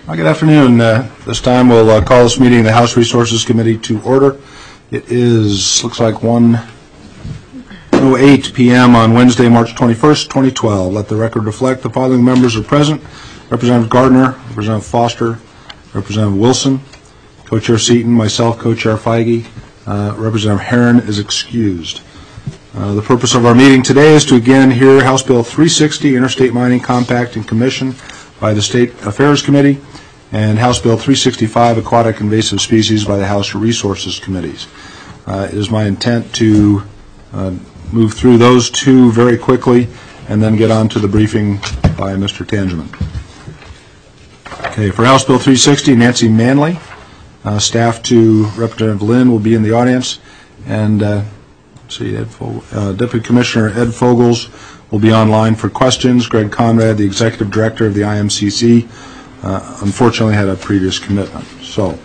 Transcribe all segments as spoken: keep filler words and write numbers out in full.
Well, good afternoon. Uh, this time we'll uh, call this meeting of the House Resources Committee to order. It is, looks like one oh eight p m on Wednesday, March twenty-first, twenty twelve. Let the record reflect the following members are present. Representative Gardner, Representative Foster, Representative Wilson, Co-Chair Seaton, myself, Co-Chair Feige. Uh, Representative Herron is excused. Uh, the purpose of our meeting today is to again hear House Bill three sixty, Interstate Mining Compact and Commission by the State Affairs Committee, and House Bill three sixty-five, Aquatic Invasive Species, by the House Resources Committees. Uh, it is my intent to uh, move through those two very quickly and then get on to the briefing by Mister Tangeman. Okay, for House Bill three sixty, Nancy Manley, uh, staff to Representative Lynn will be in the audience, and uh, let's see, Ed Fogel, uh, Deputy Commissioner Ed Fogels will be online for questions. Greg Conrad, the Executive Director of the I M C C, uh, unfortunately had a previous commitment. So,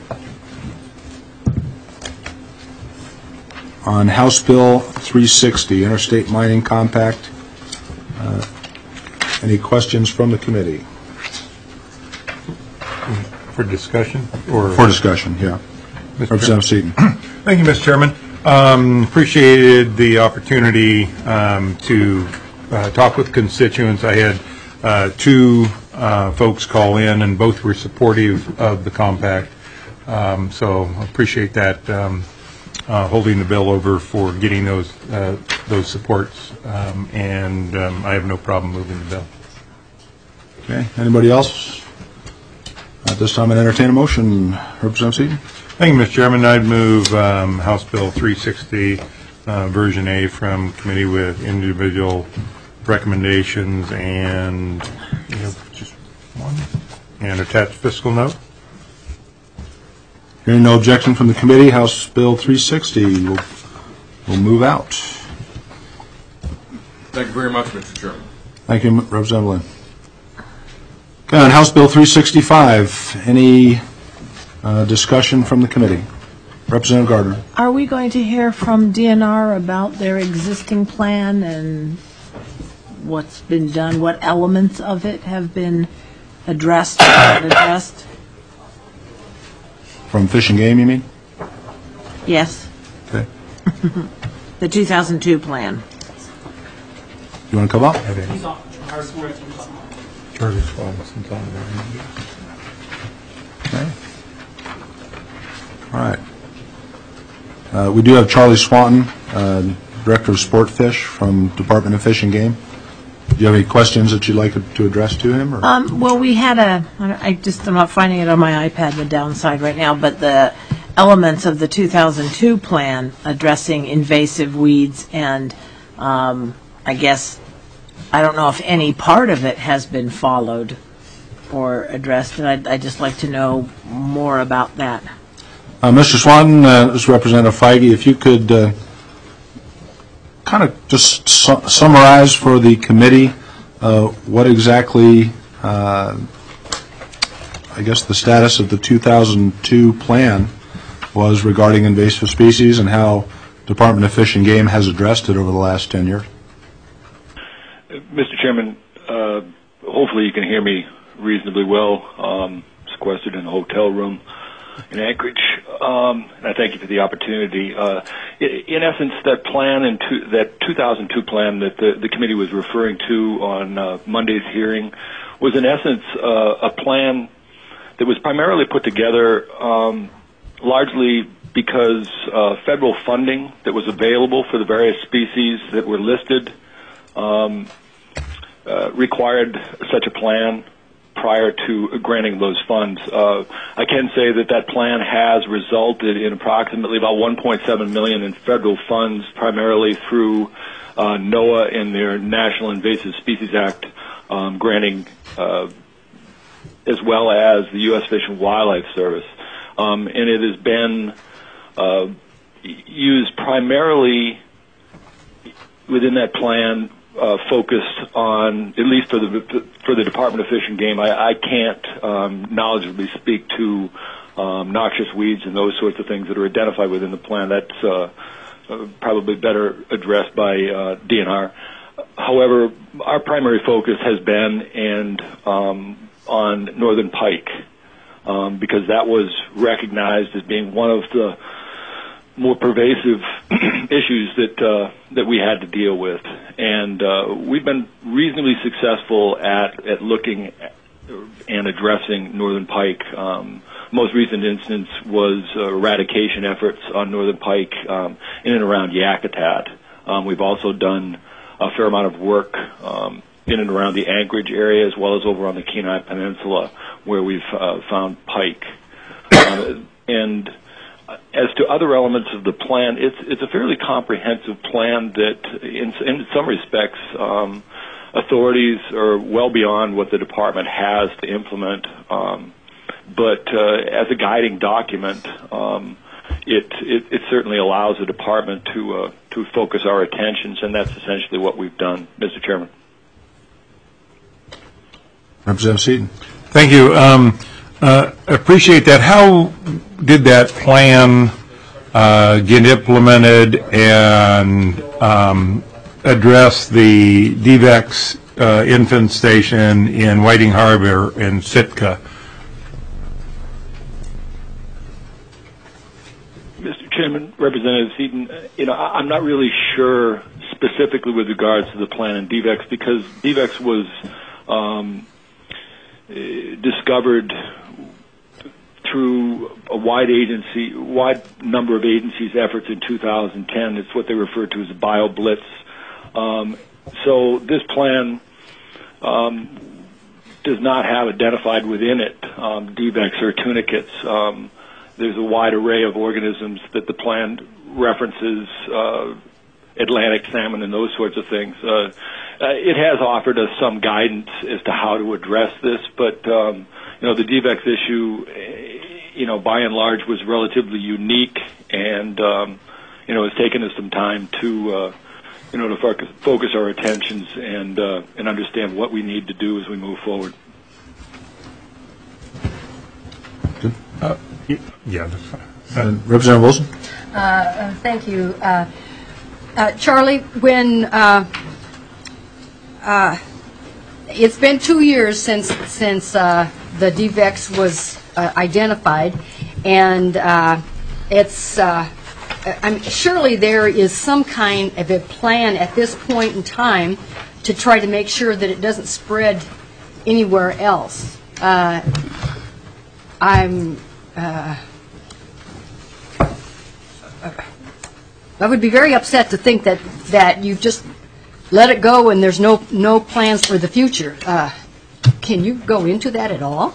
on House Bill three sixty, Interstate Mining Compact, uh, any questions from the committee? For discussion? Or For discussion, yeah. Mister Representative Seaton. Thank you, Mister Chairman. Um, appreciated the opportunity um, to uh, talk with constituents. I had uh, two uh, folks call in, and both were supportive of the compact. Um, so appreciate that, um, uh, holding the bill over for getting those uh, those supports, um, and um, I have no problem moving the bill. Okay. Anybody else? At this time, I'd entertain a motion. Representative Seaton. Thank you, Mister Chairman. I'd move um, House Bill three sixty, uh, Version A, from committee with individual recommendations and you know, just one and attached fiscal note. Hearing no objection from the committee, House Bill three sixty will, will move out. Thank you very much, Mister Chairman. Thank you, Representative Lynn. Okay, on House Bill three sixty-five, any uh, discussion from the committee? Representative Gardner. Are we going to hear from D N R about their existing plan and what's been done, what elements of it have been addressed or not addressed? From Fish and Game, you mean? Yes. Okay. The two thousand two plan. You want to come up? He's on. Charlie Swanson's on there. Okay. All right. Uh, we do have Charlie Swanton, uh, Director of Sport Fish from Department of Fish and Game. Do you have any questions that you'd like to address to him? Or? Um, well, we had a, I just, I'm not finding it on my iPad, the downside right now, but the elements of the two thousand two plan addressing invasive weeds and um, I guess, I don't know if any part of it has been followed or addressed, and I'd, I'd just like to know more about that. Uh, Mister Swanton, uh, this is Representative Feige, if you could uh, kind of just su summarize for the committee uh, what exactly, uh, I guess, the status of the two thousand two plan was regarding invasive species and how Department of Fish and Game has addressed it over the last ten years. Mister Chairman, uh, hopefully you can hear me reasonably well. Um, sequestered in a hotel room in Anchorage, um, and I thank you for the opportunity. Uh, in essence, that plan, and that two thousand two plan that the, the committee was referring to on uh, Monday's hearing, was in essence uh, a plan that was primarily put together um, largely because uh, federal funding that was available for the various species that were listed Um, uh, required such a plan prior to granting those funds. Uh, I can say that that plan has resulted in approximately about one point seven million dollars in federal funds, primarily through uh, NOAA and their National Invasive Species Act um, granting, uh, as well as the U S Fish and Wildlife Service. Um, and it has been uh, used primarily within that plan, Uh, focused on, at least for the for the Department of Fish and Game. I, I can't um, knowledgeably speak to um, noxious weeds and those sorts of things that are identified within the plan. That's uh, uh, probably better addressed by uh, D N R. However, our primary focus has been and um, on northern pike um, because that was recognized as being one of the more pervasive issues that uh, that we had to deal with, and uh, we've been reasonably successful at at looking at and addressing northern pike. Um, most recent instance was uh, eradication efforts on northern pike um, in and around Yakutat. Um, we've also done a fair amount of work um, in and around the Anchorage area, as well as over on the Kenai Peninsula, where we've uh, found pike. Uh, and as to other elements of the plan, it's it's a fairly comprehensive plan that, in, in some respects, um, authorities are well beyond what the department has to implement. Um, but uh, as a guiding document, um, it, it it certainly allows the department to uh, to focus our attentions, and that's essentially what we've done, Mister Chairman. Representative Seaton. Thank you. Um, uh, appreciate that. How did that plan uh, get implemented and um, address the D VEX uh, infant station in Whiting Harbor and Sitka? Mister Chairman, Representative Seaton, you know, I'm not really sure specifically with regards to the plan in D VEX, because D VEX was um, discovered through a wide agency, wide number of agencies' efforts in two thousand ten. It's what they refer to as a bio-blitz. Um, so this plan um, does not have identified within it um, D VEX or tunicates. Um, there's a wide array of organisms that the plan references, uh, Atlantic salmon and those sorts of things. Uh, uh, it has offered us some guidance as to how to address this, but um, you know, the D VEX issue, you know, by and large was relatively unique, and um, you know, it's taken us some time to uh, you know, to focus, focus our attentions and uh, and understand what we need to do as we move forward. Uh, yeah. That's fine. And Representative Wilson. Uh, uh, thank you. Uh, uh, Charlie, when uh, uh, it's been two years since since uh, the D VEX was uh, identified, and uh, it's uh, I mean, surely there is some kind of a plan at this point in time to try to make sure that it doesn't spread anywhere else. Uh, I'm uh, I would be very upset to think that that you just let it go and there's no no plans for the future. Uh, can you go into that at all?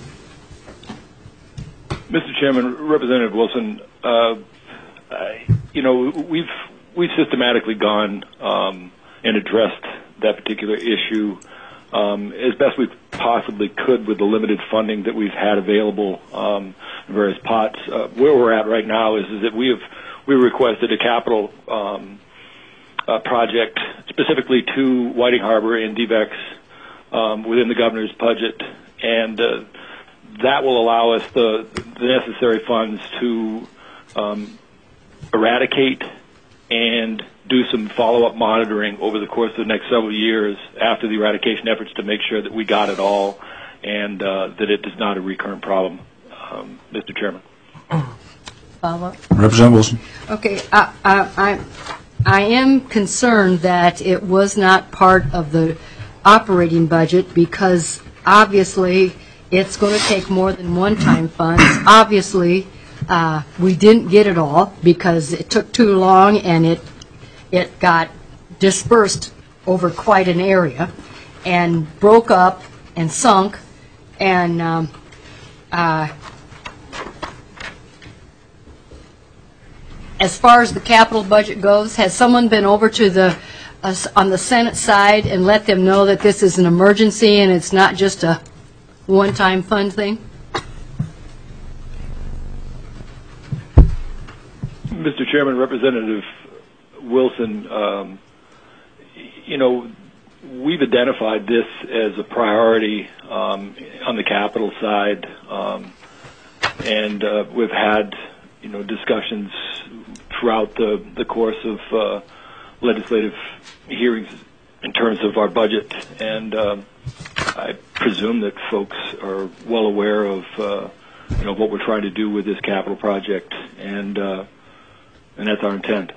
Mister Chairman, Representative Wilson, uh, I, you know, we've we've systematically gone um, and addressed that particular issue um, as best we possibly could with the limited funding that we've had available um, in various pots. Uh, where we're at right now is, is that we have we requested a capital um, uh, project specifically to Whiting Harbor and D VEX um, within the governor's budget, and uh, that will allow us the, the necessary funds to um, eradicate and do some follow-up monitoring over the course of the next several years after the eradication efforts to make sure that we got it all and uh, that it is not a recurrent problem, um, Mister Chairman. Follow-up. Representative Wilson. Okay, I, I, I, I am concerned that it was not part of the operating budget because obviously it's going to take more than one-time funds. Obviously, uh, we didn't get it all because it took too long and it it got dispersed over quite an area and broke up and sunk. And um, uh, as far as the capital budget goes, has someone been over to the uh, on the Senate side and let them know that this is an emergency and it's not just a one-time fund thing? Mister Chairman, Representative Wilson, um, you know, we've identified this as a priority um, on the capital side, um, and uh, we've had, you know, discussions throughout the, the course of uh, legislative hearings in terms of our budget, and um, I presume that folks are well aware of uh, you know, what we're trying to do with this capital project, and uh, and that's our intent.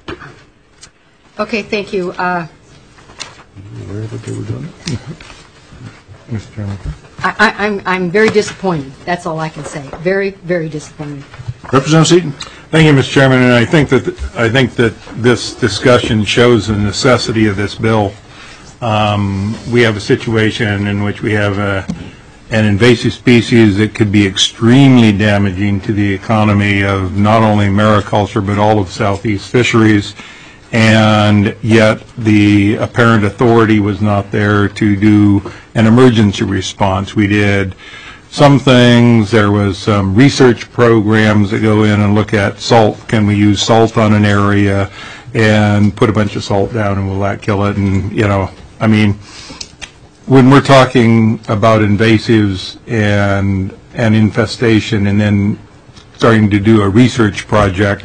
Okay, thank you. Uh, Aware that they were doing it? Mister Chairman. I, I, I'm, I'm very disappointed. That's all I can say. Very, very disappointed. Representative Seaton? Thank you, Mister Chairman, and I think that I think that this discussion shows the necessity of this bill. Um, we have a situation in which we have a, an invasive species that could be extremely damaging to the economy of not only mariculture but all of southeast fisheries, and yet the apparent authority was not there to do an emergency response. We did some things. There was some research programs that go in and look at salt. Can we use salt on an area and put a bunch of salt down, and will that kill it? And, you know, I mean, when we're talking about invasives and and infestation and then starting to do a research project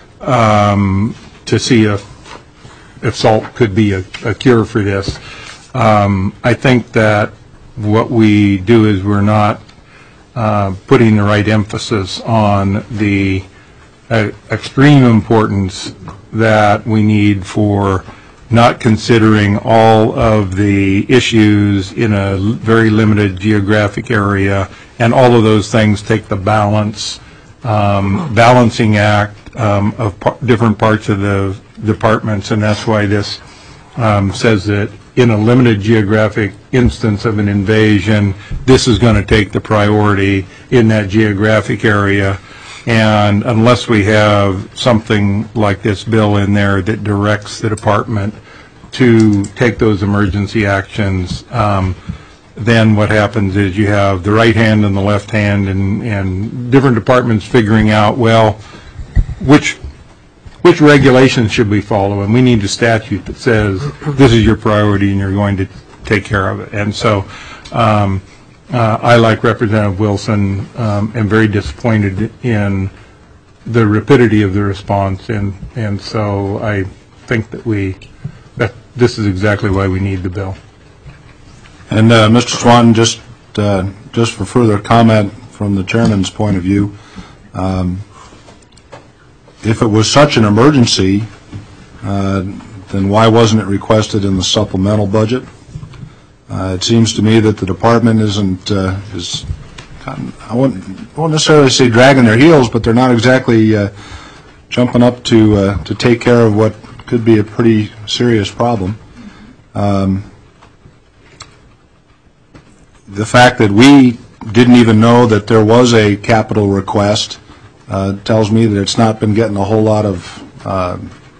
um, to see if if salt could be a, a cure for this, um, I think that what we do is we're not Uh, putting the right emphasis on the uh, extreme importance that we need for not considering all of the issues in a l- very limited geographic area, and all of those things take the balance, um, balancing act um, of par- different parts of the departments, and that's why this um, says that in a limited geographic instance of an invasion, this is going to take the priority in that geographic area. And unless we have something like this bill in there that directs the department to take those emergency actions, um, then what happens is you have the right hand and the left hand, and, and different departments figuring out, well, which which regulations should we follow, and we need a statute that says this is your priority and you're going to take care of it. And so um, uh, I, like Representative Wilson, um, am very disappointed in the rapidity of the response, and, and so I think that we that this is exactly why we need the bill. And uh, Mister Swanton, just uh, just for further comment from the chairman's point of view, um, if it was such an emergency, uh, then why wasn't it requested in the supplemental budget? Uh, it seems to me that the department isn't uh, is I wouldn't, won't necessarily say dragging their heels, but they're not exactly uh, jumping up to uh, to take care of what could be a pretty serious problem. Um, the fact that we didn't even know that there was a capital request uh, tells me that it's not been getting a whole lot of uh,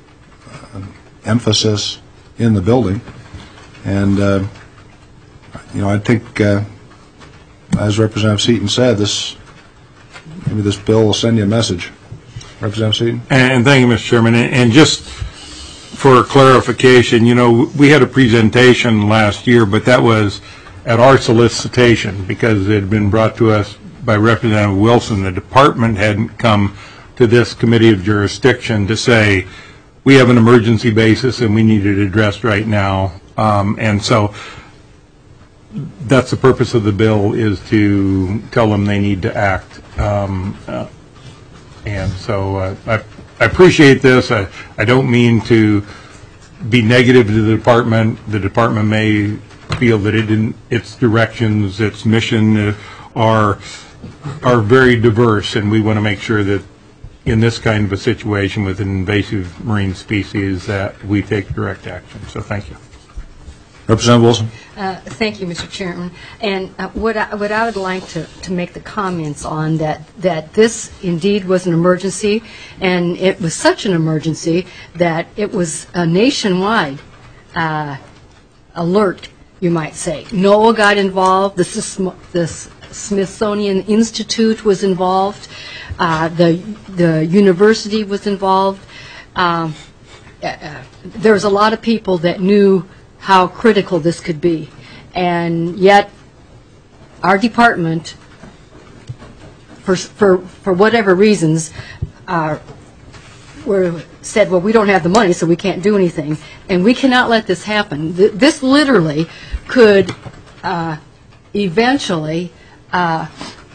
emphasis in the building. And, uh, you know, I think, uh, as Representative Seaton said, this maybe this bill will send you a message. Representative Seaton? And thank you, Mister Chairman. And just for clarification, you know, we had a presentation last year, but that was at our solicitation because it had been brought to us by Representative Wilson. The department hadn't come to this committee of jurisdiction to say, we have an emergency basis and we need it addressed right now. Um, and so that's the purpose of the bill, is to tell them they need to act. Um, uh, and so uh, I, I appreciate this. I, I don't mean to be negative to the department. The department may feel that it didn't, its directions, its mission uh, are are very diverse, and we want to make sure that in this kind of a situation with an invasive marine species that we take direct action. So thank you. Representative Wilson? Uh, thank you, Mister Chairman. And uh, what, I, what I would like to, to make the comments on that, that this indeed was an emergency, and it was such an emergency that it was a nationwide uh, alert, you might say. NOAA got involved. The, Sism- the Smithsonian Institute was involved. Uh, the, the university was involved. Um, uh, there was a lot of people that knew how critical this could be. And yet, our department, for for, for whatever reasons, uh, were said, well, we don't have the money, so we can't do anything. And we cannot let this happen. Th- this literally could uh, eventually uh,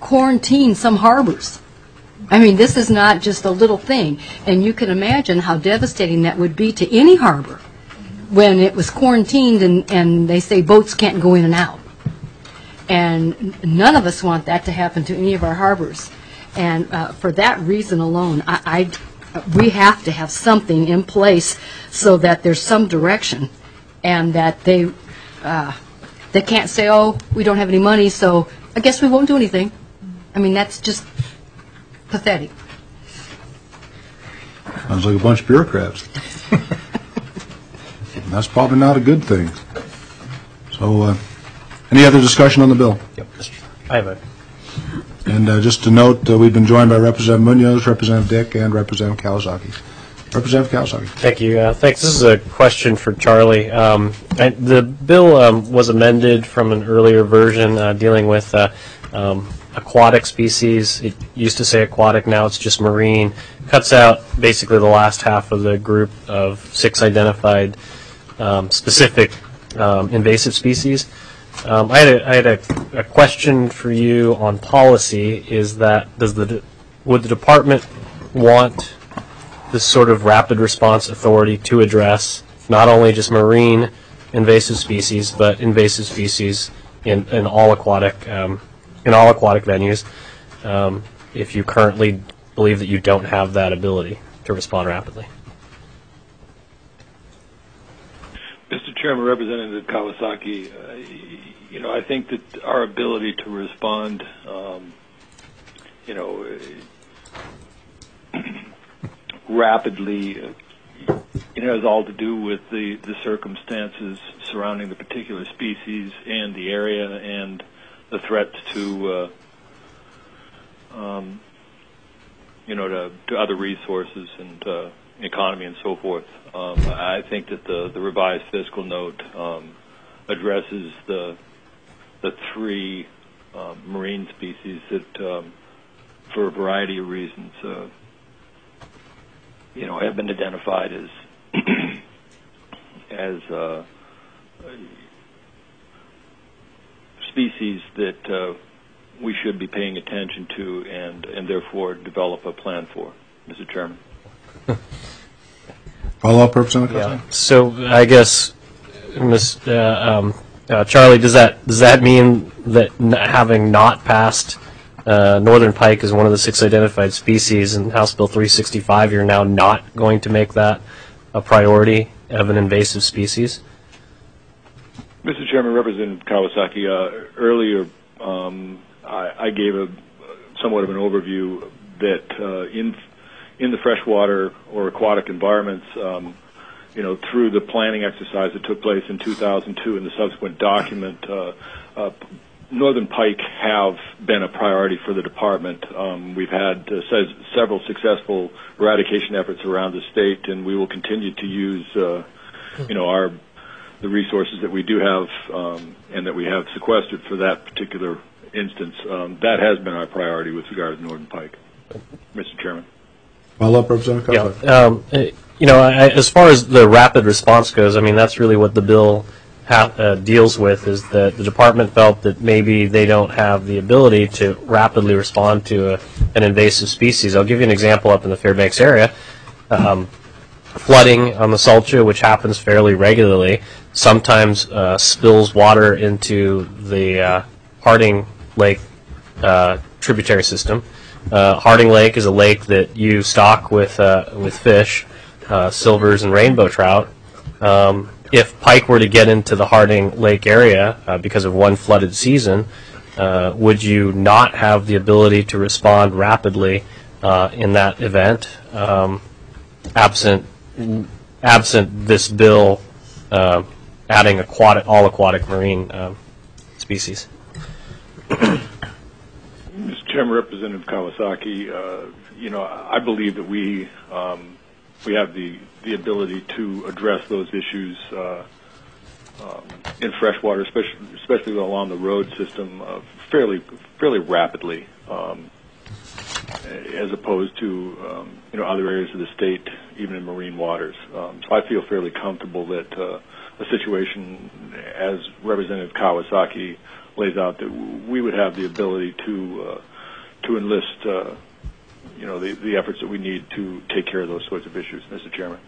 quarantine some harbors. I mean, this is not just a little thing, and you can imagine how devastating that would be to any harbor when it was quarantined and, and they say boats can't go in and out. And none of us want that to happen to any of our harbors. And uh, for that reason alone, I, I, we have to have something in place so that there's some direction, and that they uh, they can't say, oh, we don't have any money, so I guess we won't do anything. I mean, that's just pathetic. Sounds like a bunch of bureaucrats. That's probably not a good thing. So, uh, any other discussion on the bill? Yep. I have a. And uh, just to note, uh, we've been joined by Representative Munoz, Representative Dick, and Representative Kawasaki. Representative Kawasaki. Thank you. Uh, thanks. This is a question for Charlie. Um, I, the bill um, was amended from an earlier version uh, dealing with uh, um, aquatic species. It used to say aquatic, now it's just marine. Cuts out basically the last half of the group of six identified um, specific um, invasive species. Um, I had, a, I had a, a question for you on policy. Is that does the would the department want this sort of rapid response authority to address not only just marine invasive species, but invasive species in, in all aquatic um, in all aquatic venues? Um, if you currently believe that you don't have that ability to respond rapidly. Mister Chairman, Representative Kawasaki, uh, you know, I think that our ability to respond, um, you know, rapidly, uh, it has all to do with the, the circumstances surrounding the particular species and the area and the threats to, uh, um, you know, to, to other resources and uh, economy and so forth. Um, I think that the, the revised fiscal note um, addresses the the three um, marine species that, um, for a variety of reasons, uh, you know, have been identified as as uh, species that uh, we should be paying attention to and, and therefore develop a plan for, Mister Chairman. Follow-up, Representative Kawasaki? Yeah. So I guess, Miz Uh, um, uh, Charlie, does that does that mean that n- having not passed uh, northern pike as one of the six identified species in House Bill three sixty-five, you're now not going to make that a priority of an invasive species? Mister Chairman, Representative Kawasaki, uh, earlier um, I, I gave a somewhat of an overview that uh, in in the freshwater or aquatic environments, um, you know, through the planning exercise that took place in two thousand two and the subsequent document, uh, uh, northern pike have been a priority for the department. Um, we've had uh, se- several successful eradication efforts around the state, and we will continue to use, uh, you know, our the resources that we do have um, and that we have sequestered for that particular instance. Um, that has been our priority with regard to northern pike, Mister Chairman. Follow-up, Representative Kawasaki? Yeah. Um, uh, you know, I, as far as the rapid response goes, I mean, that's really what the bill ha- uh, deals with, is that the department felt that maybe they don't have the ability to rapidly respond to a, an invasive species. I'll give you an example up in the Fairbanks area. Um, flooding on the Salcha, which happens fairly regularly, sometimes uh, spills water into the uh, Harding Lake uh, tributary system. Uh, Harding Lake is a lake that you stock with uh, with fish, uh, silvers and rainbow trout. Um, if pike were to get into the Harding Lake area uh, because of one flooded season, uh, would you not have the ability to respond rapidly uh, in that event, um, absent absent this bill uh, adding aquatic all aquatic marine um, species? Mister Chairman, Representative Kawasaki, uh, you know, I believe that we um, we have the, the ability to address those issues uh, um, in freshwater, especially especially along the road system, uh, fairly fairly rapidly, um, as opposed to um, you know other areas of the state, even in marine waters. Um, so I feel fairly comfortable that uh, a situation, as Representative Kawasaki lays out, that we would have the ability to uh, to enlist, uh, you know, the, the efforts that we need to take care of those sorts of issues, Mister Chairman.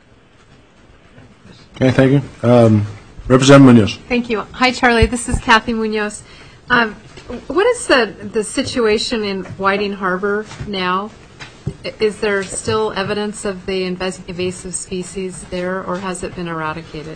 Okay, thank you. Um, Representative Munoz. Thank you. Hi, Charlie. This is Kathy Munoz. Um, what is the, the situation in Whiting Harbor now? I- Is there still evidence of the invas- invasive species there, or has it been eradicated?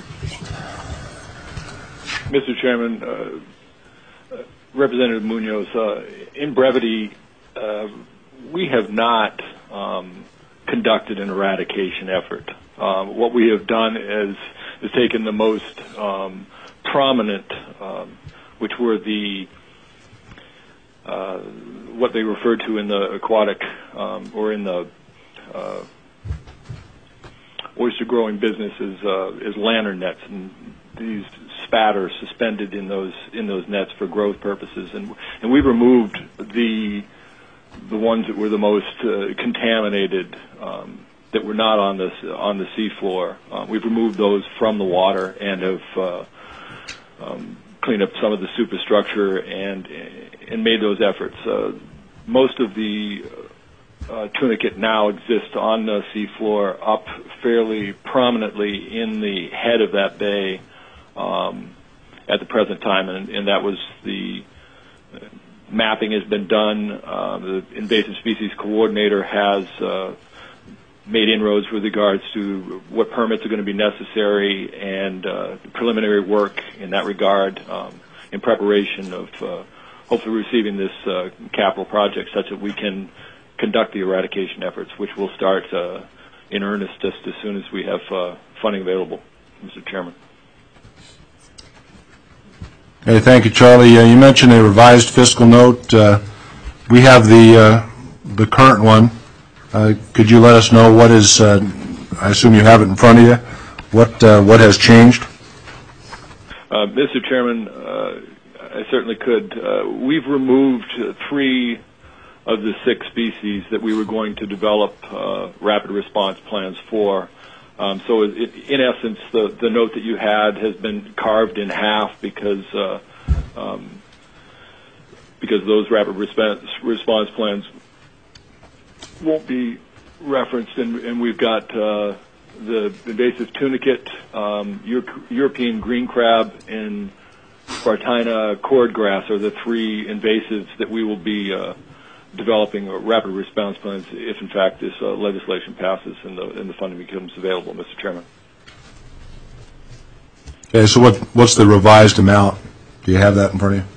Mister Chairman, uh, uh, Representative Munoz, uh, in brevity, uh, we have not um, conducted an eradication effort. Um, what we have done is, is taken the most um, prominent, um, which were the uh, what they referred to in the aquatic um, or in the uh, oyster growing business as, uh, as lantern nets, and these spat are suspended in those in those nets for growth purposes, and and we removed the the ones that were the most uh, contaminated, um, that were not on the on the seafloor. Uh, we've removed those from the water and have uh, um, cleaned up some of the superstructure and and made those efforts. Uh, most of the uh, tunicate now exists on the seafloor, up fairly prominently in the head of that bay um, at the present time, and, and that was the uh, mapping has been done. Uh, the invasive species coordinator has uh, made inroads with regards to what permits are going to be necessary, and uh, preliminary work in that regard um, in preparation of uh, hopefully receiving this uh, capital project such that we can conduct the eradication efforts, which will start uh, in earnest just as soon as we have uh, funding available, Mister Chairman. Okay, thank you, Charlie. Uh, you mentioned a revised fiscal note. Uh, we have the uh, the current one. Uh, could you let us know what is? Uh, I assume you have it in front of you. What uh, what has changed? Uh, Mister Chairman, uh, I certainly could. Uh, we've removed uh, three of the six species that we were going to develop uh, rapid response plans for. Um, so it, in essence, the, the note that you had has been carved in half because uh, um, because those rapid response, response plans won't be referenced, and, and we've got uh, the invasive tunicate, um, Euro- European green crab, and Spartina cordgrass are the three invasives that we will be uh, developing rapid response plans if, in fact, this uh, legislation passes and the, and the funding becomes available, Mister Chairman. Okay, so what what's the revised amount? Do you have that in front of you?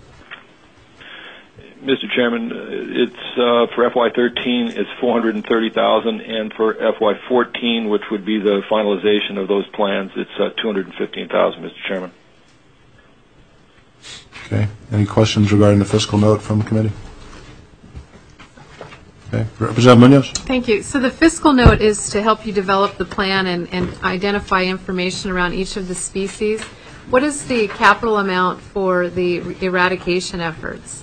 Mister Chairman, it's uh, for F Y thirteen, it's four hundred thirty thousand dollars, and for F Y fourteen, which would be the finalization of those plans, it's uh, two hundred fifteen thousand dollars, Mister Chairman. Okay. Any questions regarding the fiscal note from the committee? Okay. Representative Munoz? Thank you. So the fiscal note is to help you develop the plan and, and identify information around each of the species. What is the capital amount for the eradication efforts?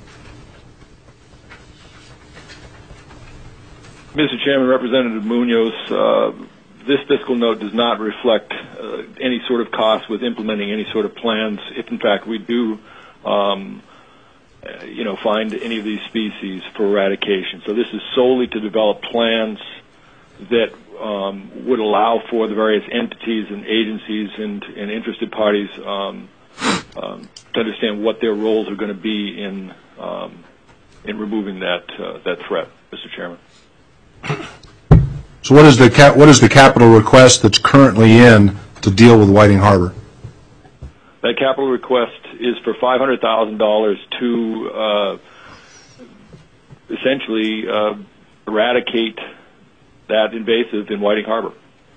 Mister Chairman, Representative Munoz, uh, this fiscal note does not reflect uh, any sort of cost with implementing any sort of plans if, in fact, we do um, uh, you know, find any of these species for eradication. So this is solely to develop plans that um, would allow for the various entities and agencies and, and interested parties um, um, to understand what their roles are going to be in um, in removing that uh, that threat, Mister Chairman. So what is the cap, what is the capital request that's currently in to deal with Whiting Harbor? That capital request is for five hundred thousand dollars to uh, essentially uh, eradicate that invasive in Whiting Harbor.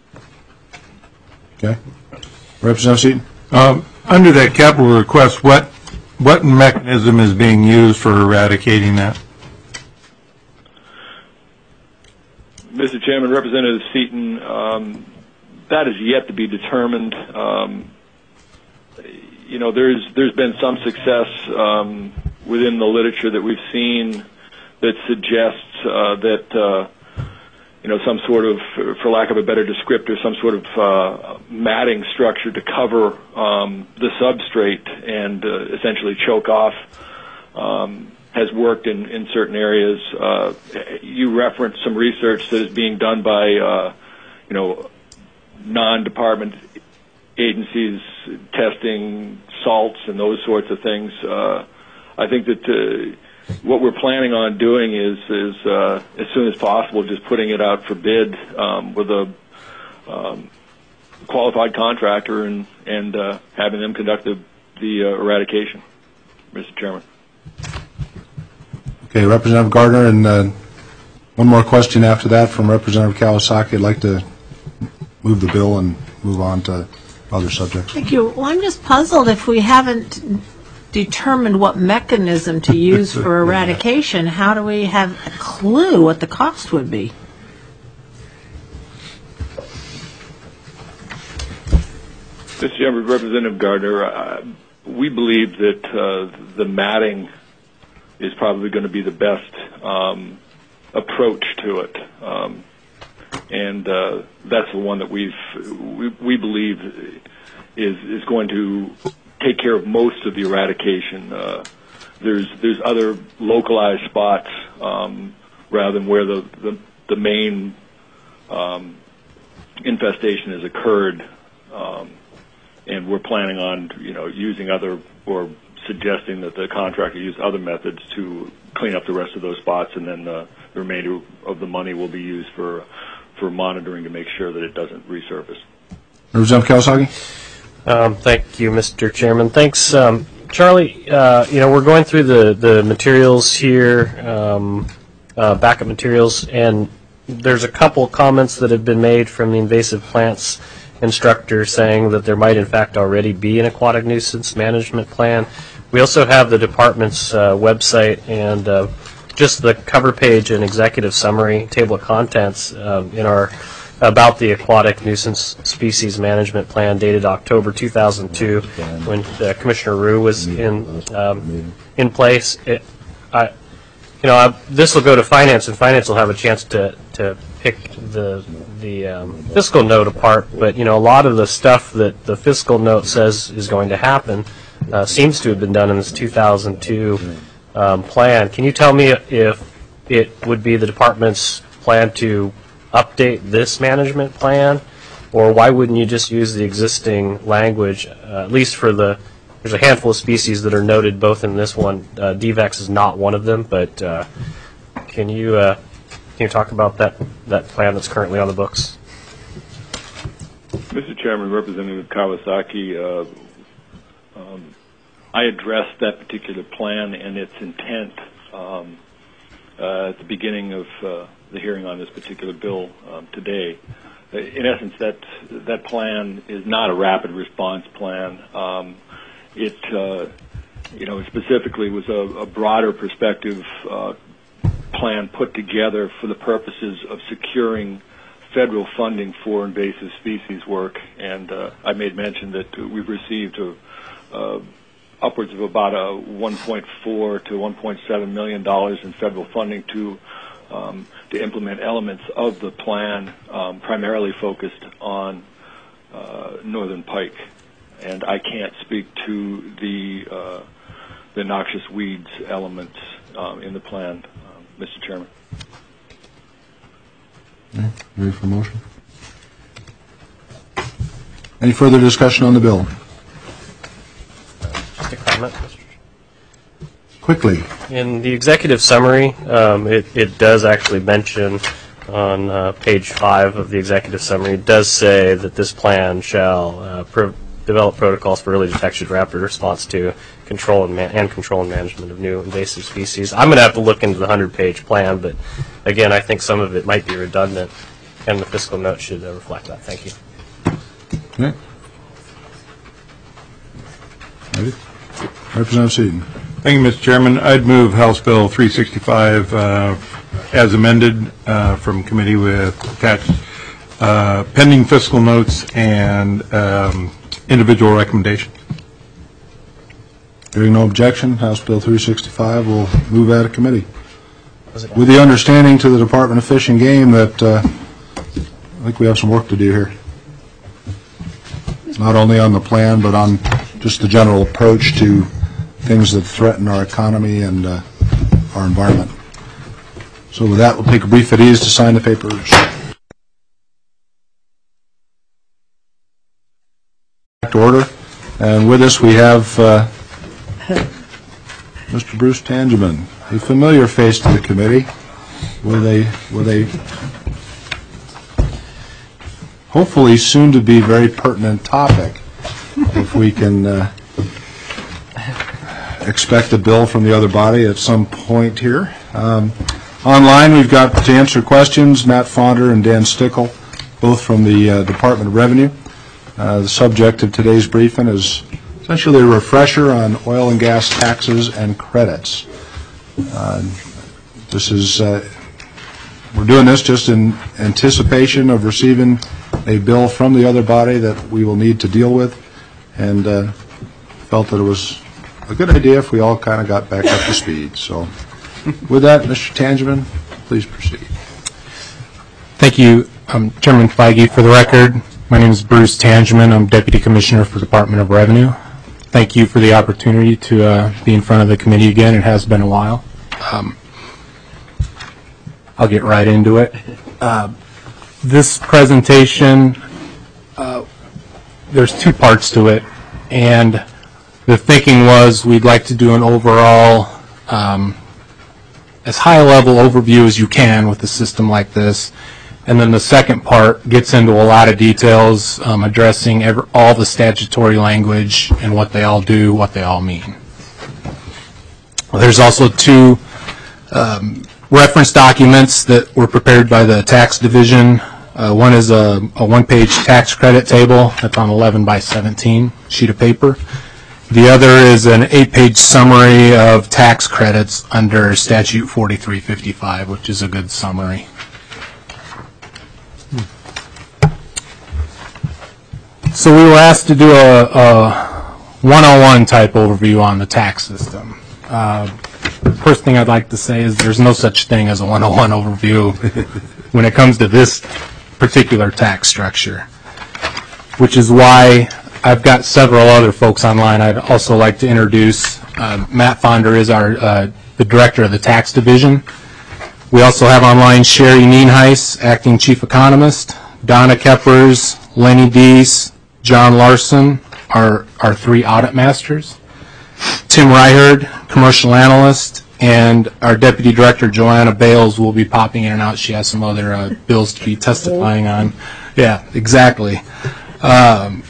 Okay. Representative Seaton? Um, under that capital request, what what mechanism is being used for eradicating that? Mister Chairman, Representative Seaton, um, that is yet to be determined. Um, you know, there's there's been some success um, within the literature that we've seen that suggests uh, that uh, you know, some sort of, for lack of a better descriptor, some sort of uh, matting structure to cover um, the substrate and uh, essentially choke off, um, has worked in, in certain areas. Uh, you referenced some research that is being done by, uh, you know, non-department agencies testing salts and those sorts of things. Uh, I think that uh, what we're planning on doing is, is uh, as soon as possible, just putting it out for bid um, with a um, qualified contractor and, and uh, having them conduct the, the uh, eradication, Mister Chairman. Okay, Representative Gardner, and uh, one more question after that from Representative Kawasaki. I'd like to move the bill and move on to other subjects. Thank you. Well, I'm just puzzled if we haven't determined what mechanism to use for eradication. How do we have a clue what the cost would be? Mister Chairman, Representative Gardner, uh, we believe that uh, the matting is probably going to be the best um, approach to it. Um, and uh, that's the one that we've, we, we believe is, is going to take care of most of the eradication. Uh, there's, there's other localized spots um, rather than where the, the, the main um, infestation has occurred. Um, and we're planning on, you know, using other, or suggesting that the contractor use other methods to clean up the rest of those spots, and then uh, the remainder of the money will be used for for monitoring to make sure that it doesn't resurface. Representative Kawasaki. Um, thank you, Mister Chairman. Thanks, um, Charlie. Uh, you know, we're going through the the materials here, um, uh, backup materials, and there's a couple comments that have been made from the invasive plants instructor saying that there might in fact already be an aquatic nuisance management plan. We also have the department's uh, website and uh, just the cover page and executive summary table of contents um, in our about the aquatic nuisance species management plan dated October two thousand two when uh, Commissioner Rue was in um, in place. It, I, you know, I, this will go to finance, and finance will have a chance to to pick the the um, fiscal note apart. But you know, a lot of the stuff that the fiscal note says is going to happen uh, seems to have been done in this two thousand two um, plan. Can you tell me if it would be the department's plan to update this management plan, or why wouldn't you just use the existing language, uh, at least for the, there's a handful of species that are noted both in this one. Uh, D VEX is not one of them, but uh, can you uh, can you talk about that, that plan that's currently on the books? Mister Chairman, Representative Kawasaki, uh, um, I addressed that particular plan and its intent um, uh, at the beginning of uh, the hearing on this particular bill um, today. In essence, that that plan is not a rapid response plan. Um, it, uh, you know, specifically was a, a broader perspective uh, plan put together for the purposes of securing federal funding for invasive species work. And uh, I made mention that we've received a, uh, upwards of about a one point four to one point seven million dollars in federal funding to Um, to implement elements of the plan, um, primarily focused on uh, northern pike. And I can't speak to the uh, the noxious weeds elements um, in the plan, um, Mister Chairman. Okay, ready for motion? Any further discussion on the bill? Just a comment, Mister Quickly. In the executive summary, um, it, it does actually mention on uh, page five of the executive summary, it does say that this plan shall uh, pro develop protocols for early detection, rapid response to control and, man and control and management of new invasive species. I'm going to have to look into the hundred-page plan, but again, I think some of it might be redundant, and the fiscal note should uh, reflect that. Thank you. Okay. Ready? Representative Seaton. Thank you, Mister Chairman. I'd move House Bill three sixty-five uh, as amended uh, from committee with attached uh, pending fiscal notes and um, individual recommendations. Hearing no objection, House Bill three sixty-five will move out of committee. with the understanding to the Department of Fish and Game that uh, I think we have some work to do here. Not only on the plan, but on just the general approach to things that threaten our economy and uh, our environment. So with that, we'll take a brief at ease to sign the papers. Back to order. And with us we have uh, Mister Bruce Tangeman, a familiar face to the committee with a with a hopefully soon to be very pertinent topic, if we can uh, expect a bill from the other body at some point here. Um, online we've got, to answer questions, Matt Fonder and Dan Stickle, both from the uh, Department of Revenue. Uh, the subject of today's briefing is essentially a refresher on oil and gas taxes and credits. Uh, this is, uh, we're doing this just in anticipation of receiving a bill from the other body that we will need to deal with, and uh, felt that it was a good idea if we all kind of got back up to speed. So with that, Mister Tangeman, please proceed. Thank you, um, Chairman Feige. For the record, my name is Bruce Tangeman. I'm Deputy Commissioner for the Department of Revenue. Thank you for the opportunity to uh, be in front of the committee again. It has been a while. Um, I'll get right into it. Uh, this presentation, uh, there's two parts to it, and the thinking was we'd like to do an overall, um, as high a level overview as you can with a system like this. And then the second part gets into a lot of details, um, addressing every, all the statutory language and what they all do, what they all mean. Well, there's also two um, reference documents that were prepared by the tax division. Uh, one is a, a one-page tax credit table that's on eleven by seventeen sheet of paper. The other is an eight-page summary of tax credits under Statute forty-three fifty-five, which is a good summary. So we were asked to do a, a one oh one type overview on the tax system. Uh, first thing I'd like to say is there's no such thing as a one oh one overview when it comes to this particular tax structure, which is why I've got several other folks online I'd also like to introduce. Uh, Matt Fonder is our uh, the director of the tax division. We also have online Sherry Nienhuis, acting chief economist, Donna Keppers, Lenny Deese, John Larson, our, our three audit masters, Tim Ryherd, commercial analyst, and our deputy director, Joanna Bales, will be popping in and out. She has some other uh, bills to be testifying on. Yeah, exactly. Um,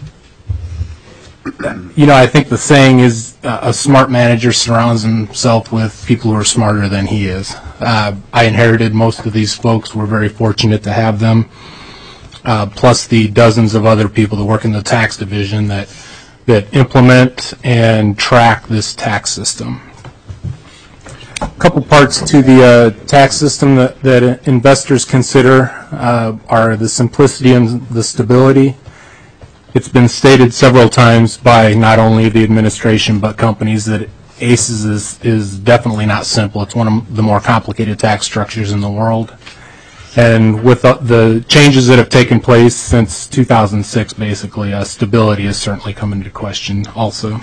you know, I think the saying is uh, a smart manager surrounds himself with people who are smarter than he is. Uh, I inherited most of these folks. We're very fortunate to have them. Uh, plus the dozens of other people that work in the tax division that that implement and track this tax system. A couple parts to the uh, tax system that, that investors consider uh, are the simplicity and the stability. It's been stated several times by not only the administration but companies that ACES is, is definitely not simple. It's one of the more complicated tax structures in the world. And with the, the changes that have taken place since two thousand six, basically, uh, stability has certainly come into question also.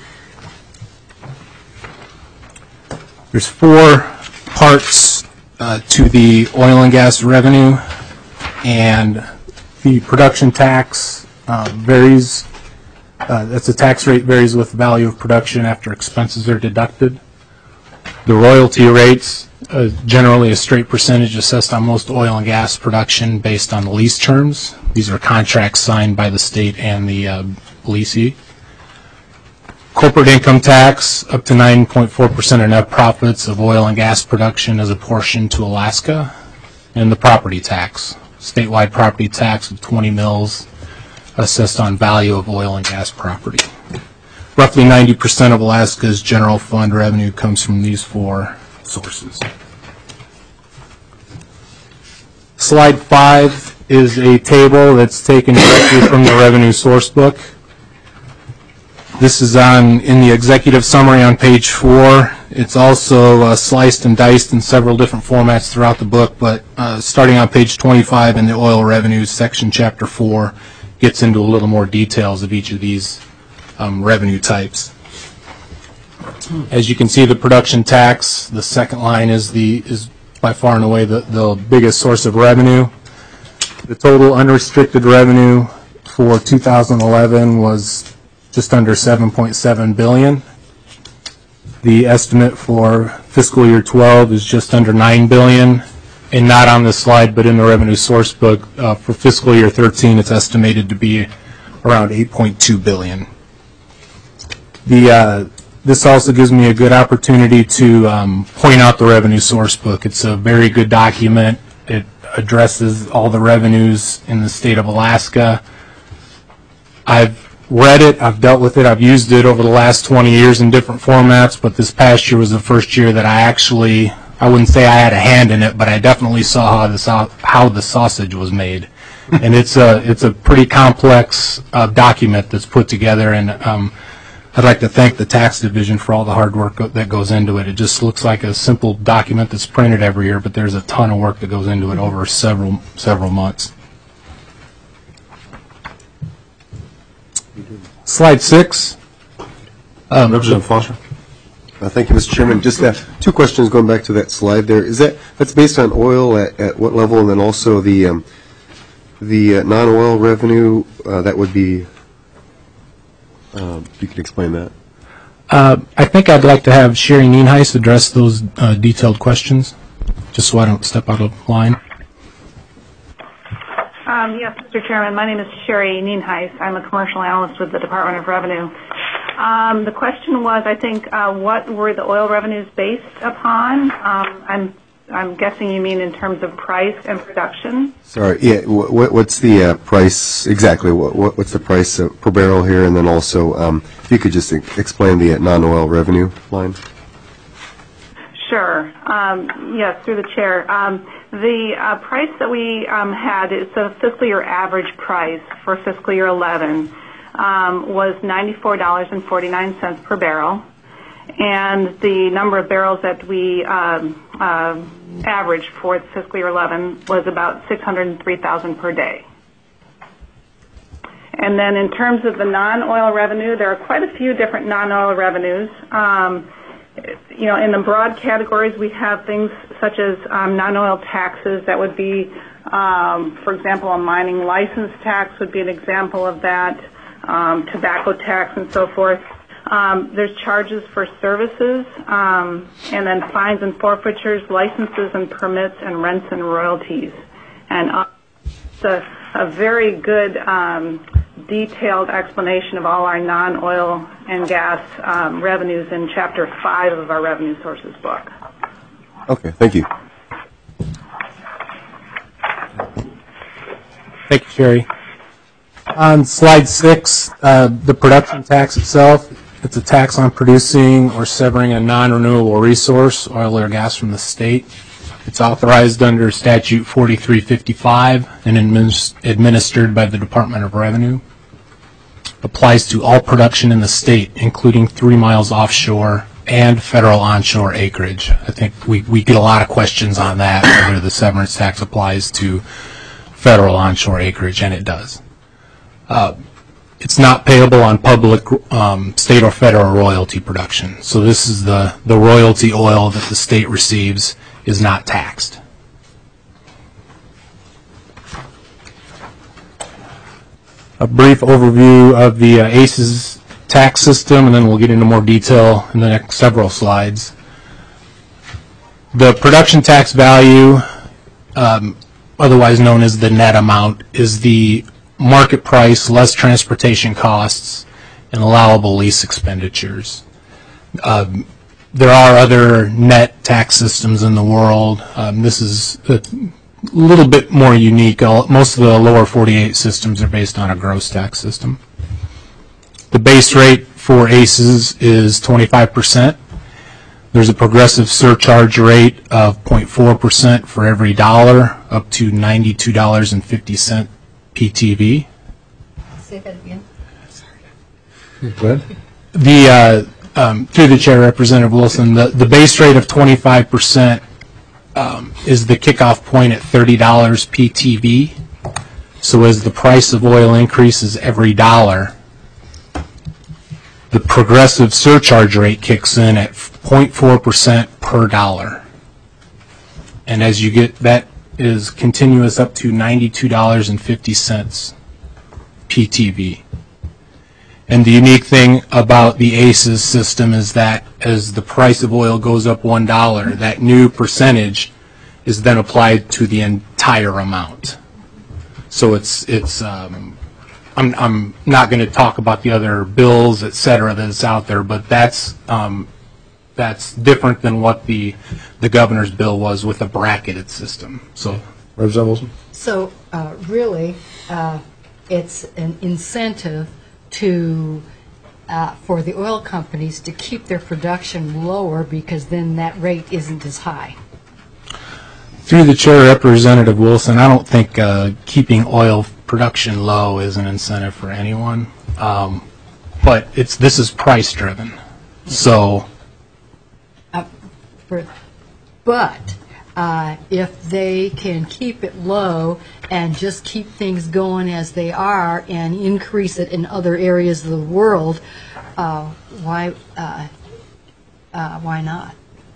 There's four parts uh, to the oil and gas revenue, and the production tax uh, varies. Uh, that's a tax rate varies with the value of production after expenses are deducted. The royalty rates, Uh, generally a straight percentage assessed on most oil and gas production based on the lease terms. These are contracts signed by the state and the uh, leasee. Corporate income tax, up to nine point four percent of net profits of oil and gas production is apportioned to Alaska. And the property tax, statewide property tax of twenty mils assessed on value of oil and gas property. Roughly ninety percent of Alaska's general fund revenue comes from these four sources. Slide five is a table that's taken directly from the revenue source book. This is on in the executive summary on page four. It's also uh, sliced and diced in several different formats throughout the book, but uh, starting on page twenty-five in the oil revenues section, chapter four, gets into a little more details of each of these um, revenue types. As you can see, the production tax, the second line is the is by far and away the, the biggest source of revenue. The total unrestricted revenue for two thousand eleven was just under seven point seven billion dollars. The estimate for fiscal year twelve is just under nine billion dollars, and not on this slide, but in the revenue source book, uh, for fiscal year thirteen, it's estimated to be around eight point two billion dollars. The uh, this also gives me a good opportunity to um, point out the revenue source book. It's a very good document. It addresses all the revenues in the state of Alaska. I've read it, I've dealt with it, I've used it over the last twenty years in different formats, but this past year was the first year that I actually, I wouldn't say I had a hand in it, but I definitely saw how the, how the sausage was made. And it's a, it's a pretty complex uh, document that's put together, and um, I'd like to thank the tax division for all the hard work that goes into it. It just looks like a simple document that's printed every year, but there's a ton of work that goes into it over several, several months. Slide six. Um, Representative Foster. Uh, thank you, Mister Chairman. Just uh, two questions going back to that slide there. Is that that's based on oil at, at what level, and then also the um, the uh, non-oil revenue uh, that would be? Uh, you can explain that. Uh, I think I'd like to have Sherry Nienhuis address those uh, detailed questions, just so I don't step out of line. Um, yes, Mister Chairman. My name is Sherry Nienhuis. I'm a commercial analyst with the Department of Revenue. Um, the question was, I think, uh, what were the oil revenues based upon? Um, I'm I'm guessing you mean in terms of price and production. Sorry. Yeah. What, what's the uh, price exactly? What, what what's the price uh, per barrel here? And then also, um, if you could just explain the uh, non-oil revenue line. Sure. Um, yes, through the chair. Um, the uh, price that we um, had is the fiscal year average price for fiscal year eleven um, was ninety-four dollars and forty-nine cents per barrel, and the number of barrels that we um, uh, averaged for fiscal year eleven was about six hundred three thousand per day. And then in terms of the non-oil revenue, there are quite a few different non-oil revenues. Um, You know, in the broad categories, we have things such as um, non-oil taxes. That would be, um, for example, a mining license tax would be an example of that, um, tobacco tax and so forth. Um, there's charges for services, um, and then fines and forfeitures, licenses and permits, and rents and royalties. And uh, it's a, a very good um, detailed explanation of all our non-oil and gas um, revenues in Chapter five of our Revenue Sources book. Okay, thank you. Thank you, Sherry. On slide six, uh, the production tax itself, it's a tax on producing or severing a non-renewable resource, oil or gas, from the state. It's authorized under Statute forty-three fifty-five and adminis- administered by the Department of Revenue. Applies to all production in the state, including three miles offshore and federal onshore acreage. I think we, we get a lot of questions on that, whether the severance tax applies to federal onshore acreage, and it does. Uh, it's not payable on public um, state or federal royalty production. So this is the, the royalty oil that the state receives is not taxed. A brief overview of the uh, A C E S tax system, and then we'll get into more detail in the next several slides. The production tax value, um, otherwise known as the net amount, is the market price less transportation costs and allowable lease expenditures. Um, there are other net tax systems in the world. Um, this is a little bit more unique. Most of the lower forty-eight systems are based on a gross tax system. The base rate for A C E S is twenty-five percent. There's a progressive surcharge rate of zero point four percent for every dollar, up to ninety-two dollars and fifty cents P T V. Say that again. Good. The uh, um, through the chair, Representative Wilson, the, the base rate of twenty-five percent um, is the kickoff point at thirty dollars P T V. So as the price of oil increases every dollar, the progressive surcharge rate kicks in at zero point four percent per dollar. And as you get, that is continuous up to ninety-two dollars and fifty cents P T V. And the unique thing about the A C E S system is that as the price of oil goes up one dollar, that new percentage is then applied to the entire amount. So it's, it's um, I'm, I'm not going to talk about the other bills, et cetera, that's out there, but that's, um, that's different than what the, the governor's bill was with a bracketed system. So, Representative Wilson? So uh, really, uh, it's an incentive to, uh, for the oil companies to keep their production lower because then that rate isn't as high. through the chair, Representative Wilson, I don't think uh, keeping oil production low is an incentive for anyone. Um, but it's this is price driven. So, Uh, for- But uh, if they can keep it low and just keep things going as they are and increase it in other areas of the world, uh, why, uh, uh, why not?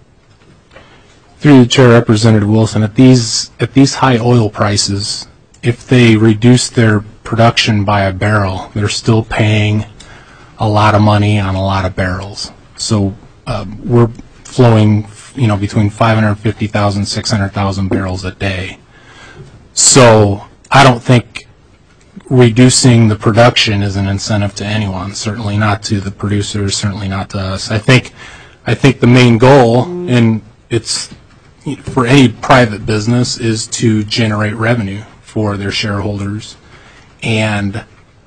through the chair, Representative Wilson, at these at these high oil prices, if they reduce their production by a barrel, they're still paying a lot of money on a lot of barrels. So um, we're flowing, you know, between five hundred fifty thousand, six hundred thousand barrels a day. So I don't think reducing the production is an incentive to anyone. Certainly not to the producers. Certainly not to us. I think, I think the main goal, and it's for any private business, is to generate revenue for their shareholders. And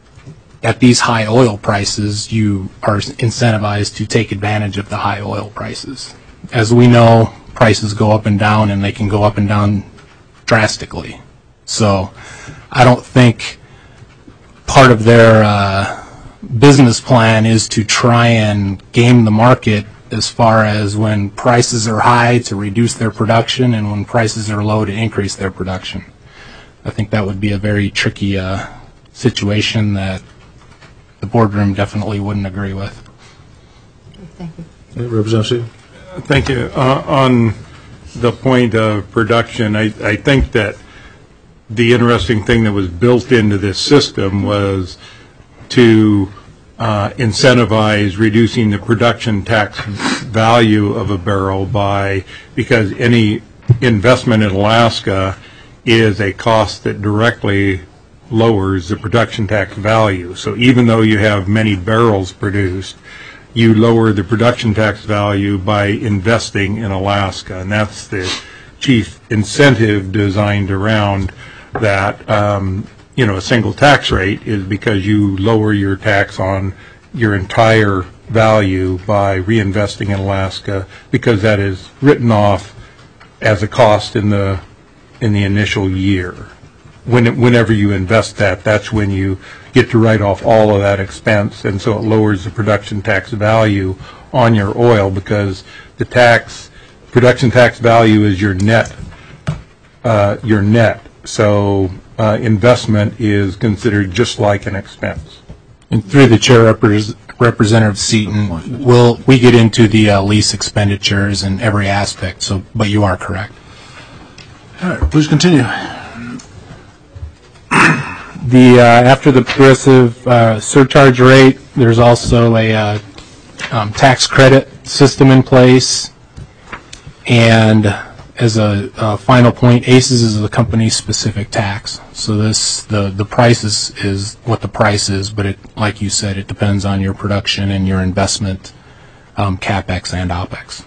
at these high oil prices, you are incentivized to take advantage of the high oil prices. As we know, prices go up and down, and they can go up and down drastically. So I don't think part of their uh, business plan is to try and game the market as far as when prices are high to reduce their production and when prices are low to increase their production. I think that would be a very tricky uh, situation that the boardroom definitely wouldn't agree with. Thank you. Yeah, Representative? Thank you. Uh, on the point of production, I, I think that the interesting thing that was built into this system was to uh, incentivize reducing the production tax value of a barrel by, because any investment in Alaska is a cost that directly lowers the production tax value. So even though you have many barrels produced, you lower the production tax value by investing in Alaska, and that's the chief incentive designed around that. Um, you know, a single tax rate is because you lower your tax on your entire value by reinvesting in Alaska, because that is written off as a cost in the in the initial year. When it, whenever you invest that, that's when you get to write off all of that expense, and so it lowers the production tax value on your oil, because the tax production tax value is your net uh, your net. So uh, investment is considered just like an expense. And through the chair, Repres- Representative Seaton, we'll, we get into the uh, lease expenditures and every aspect, so, but you are correct. All right, please continue. The, uh, after the progressive uh, surcharge rate, there's also a uh, um, tax credit system in place. And as a, a final point, A C E S is a company-specific tax. So this, the, the price is, is what the price is, but it, like you said, it depends on your production and your investment, um, CapEx and OpEx.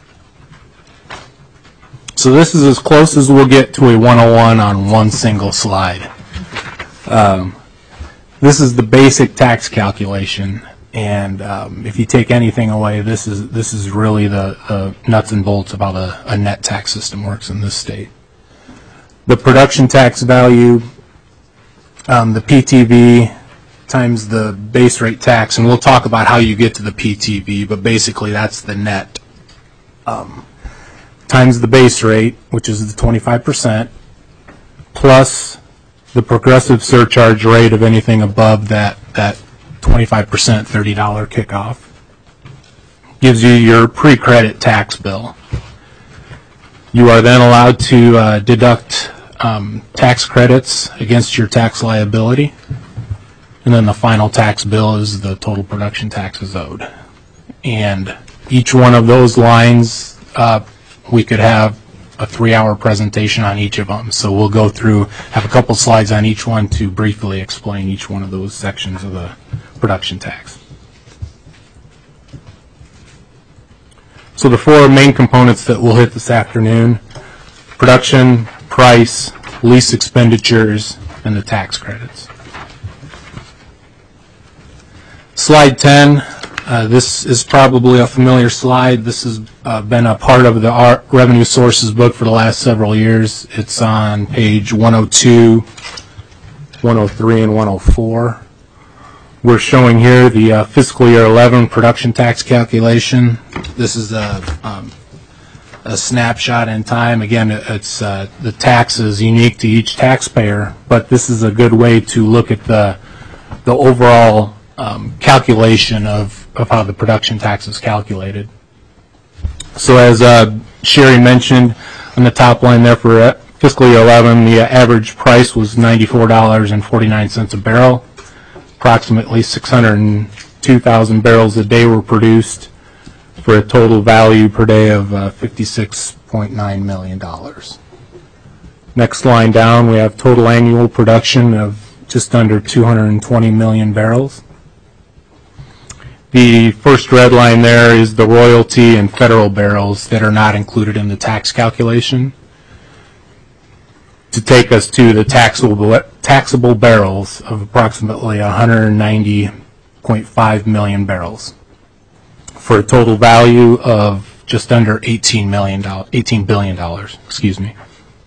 So this is as close as we'll get to a one oh one on one single slide. Um, this is the basic tax calculation, and um, if you take anything away, this is this is really the uh, nuts and bolts of how the, a net tax system works in this state. The production tax value, um, the P T V, times the base rate tax, and we'll talk about how you get to the P T V, but basically that's the net, um, times the base rate, which is the twenty-five percent, plus the progressive surcharge rate of anything above that, that twenty-five percent thirty dollar kickoff. Gives you your pre-credit tax bill. You are then allowed to uh, deduct um, tax credits against your tax liability, and then the final tax bill is the total production taxes owed. And each one of those lines, uh, we could have a three-hour presentation on each of them. So we'll go through, have a couple slides on each one to briefly explain each one of those sections of the production tax. So the four main components that we'll hit this afternoon: production, price, lease expenditures, and the tax credits. Slide ten, uh, this is probably a familiar slide. This has uh, been a part of the R revenue sources book for the last several years. It's on page one oh two, one oh three, and one oh four. We're showing here the uh, fiscal year eleven production tax calculation. This is a, um, a snapshot in time. Again, it's uh, the tax is unique to each taxpayer, but this is a good way to look at the the overall um, calculation of, of how the production tax is calculated. So as uh, Sherry mentioned on the top line there for uh, fiscal year eleven, the uh, average price was ninety-four dollars and forty-nine cents a barrel. Approximately six hundred two thousand barrels a day were produced for a total value per day of uh, fifty-six point nine million dollars. Next line down, we have total annual production of just under two hundred twenty million barrels. The first red line there is the royalty and federal barrels that are not included in the tax calculation, to take us to the taxable taxable barrels of approximately one hundred ninety point five million barrels for a total value of just under eighteen million dollars, eighteen billion dollars, excuse me.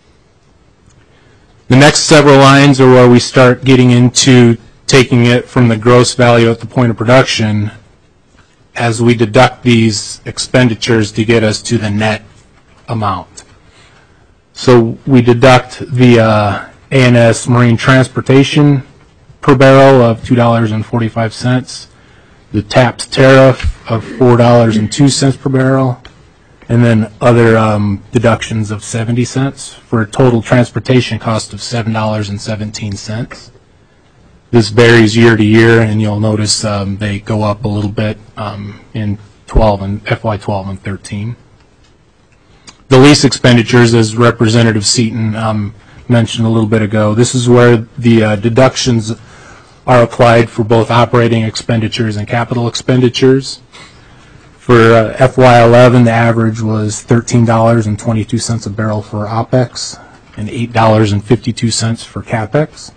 The next several lines are where we start getting into taking it from the gross value at the point of production as we deduct these expenditures to get us to the net amount. So we deduct the uh, A and S marine transportation per barrel of two dollars and forty-five cents, the TAPS tariff of four dollars and two cents per barrel, and then other um, deductions of seventy cents for a total transportation cost of seven dollars and seventeen cents. This varies year to year, and you'll notice um, they go up a little bit um, in twelve and F Y twelve and thirteen. The lease expenditures, as Representative Seaton um, mentioned a little bit ago, this is where the uh, deductions are applied for both operating expenditures and capital expenditures. For uh, F Y eleven, the average was thirteen dollars and twenty-two cents a barrel for OPEX and eight dollars and fifty-two cents for CAPEX.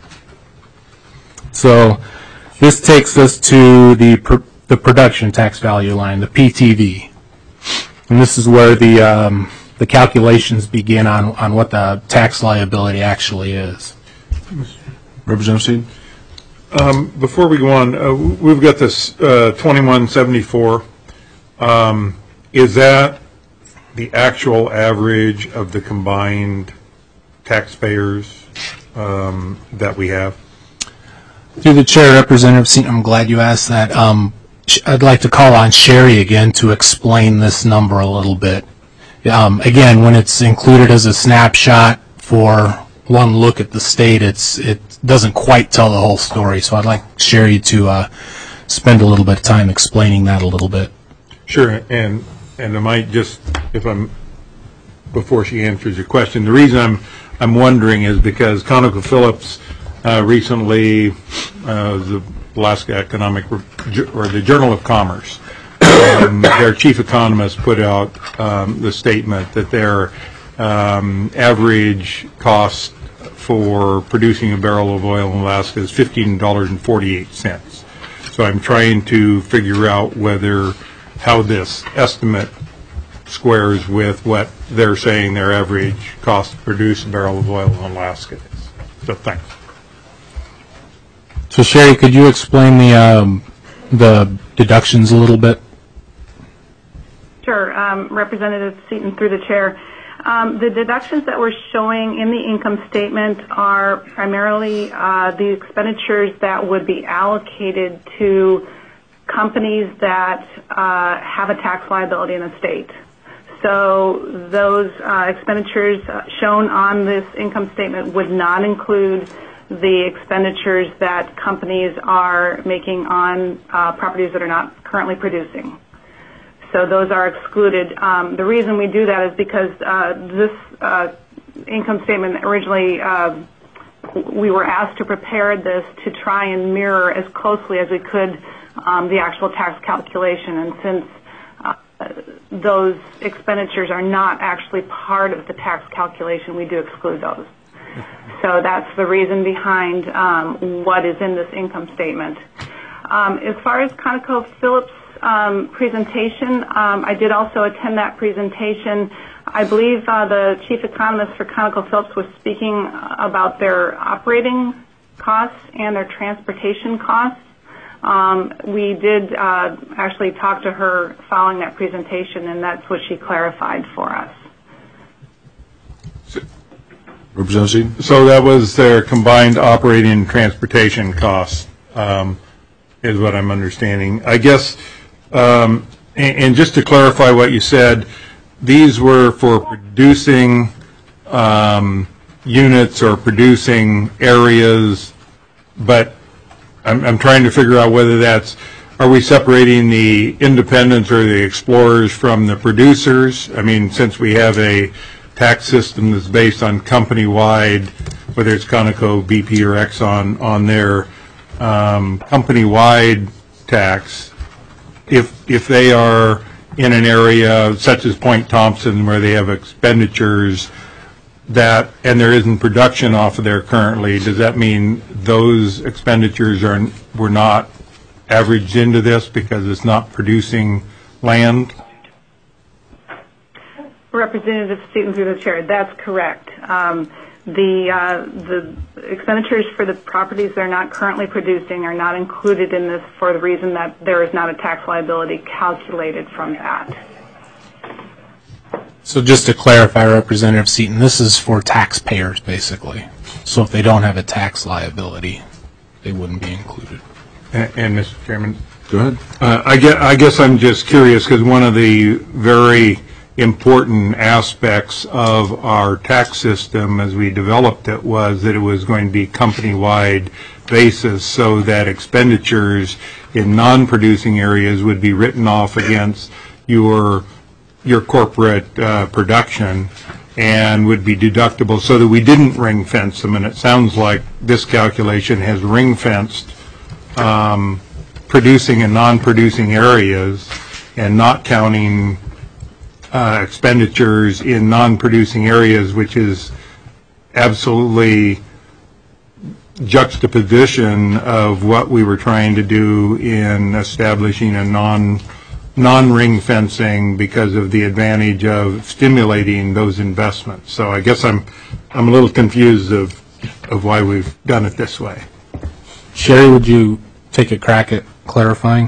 So this takes us to the, pr the production tax value line, the P T V. And this is where the um, the calculations begin on, on what the tax liability actually is. Representative Seaton? Um, before we go on, uh, we've got this uh, twenty-one seventy-four. Um, is that the actual average of the combined taxpayers um, that we have? Through the chair, Representative Seaton, I'm glad you asked that. Um, I'd like to call on Sherry again to explain this number a little bit. Um, again, when it's included as a snapshot for one look at the state, it's it doesn't quite tell the whole story. So I'd like Sherry to uh, spend a little bit of time explaining that a little bit. Sure, and and I might just, if I'm, before she answers your question, the reason I'm I'm wondering is because ConocoPhillips uh, recently, uh, the Alaska Economic or the Journal of Commerce, um, their chief economist put out um, the statement that their um, average cost for producing a barrel of oil in Alaska is fifteen dollars and forty-eight cents. So I'm trying to figure out whether how this estimate squares with what they're saying their average cost to produce a barrel of oil in Alaska is. So thanks. So Sherry, could you explain the um, the deductions a little bit? Sure, um, Representative Seaton through the chair. Um, the deductions that we're showing in the income statement are primarily uh, the expenditures that would be allocated to companies that uh, have a tax liability in the state. So those uh, expenditures shown on this income statement would not include the expenditures that companies are making on uh, properties that are not currently producing. So those are excluded. Um, the reason we do that is because uh, this uh, income statement originally, uh, we were asked to prepare this to try and mirror as closely as we could um, the actual tax calculation. And since uh, those expenditures are not actually part of the tax calculation, we do exclude those. So that's the reason behind um, what is in this income statement. Um, as far as ConocoPhillips Um, presentation. Um, I did also attend that presentation. I believe uh, the chief economist for ConocoPhillips was speaking about their operating costs and their transportation costs. Um, we did uh, actually talk to her following that presentation, and that's what she clarified for us. Representative? So that was their combined operating and transportation costs, um, is what I'm understanding. I guess, um, and, and just to clarify what you said, these were for producing um, units or producing areas, but I'm, I'm trying to figure out whether that's, are we separating the independents or the explorers from the producers? I mean, since we have a tax system that's based on company-wide, whether it's Conoco, B P, or Exxon, on their um, company-wide tax, if if they are in an area such as Point Thompson where they have expenditures that, and there isn't production off of there currently, does that mean those expenditures are were not averaged into this because it's not producing land? Representative Seaton through the chair, that's correct. Um, the uh, the expenditures for the properties that are not currently producing are not included in this for the reason that there is not a tax liability calculated from that. So just to clarify, Representative Seaton, this is for taxpayers, basically. So if they don't have a tax liability, they wouldn't be included. And, and Mister Chairman? Go ahead. Uh, I, guess, I guess I'm just curious because one of the very important aspects of our tax system as we developed it was that it was going to be company-wide basis so that expenditures in non-producing areas would be written off against your your corporate uh, production and would be deductible so that we didn't ring fence them. And it sounds like this calculation has ring fenced um, producing and non-producing areas and not counting Uh, expenditures in non-producing areas, which is absolutely juxtaposition of what we were trying to do in establishing a non non-ring fencing because of the advantage of stimulating those investments. So I guess I'm I'm a little confused of of why we've done it this way. Sherry, would you take a crack at clarifying?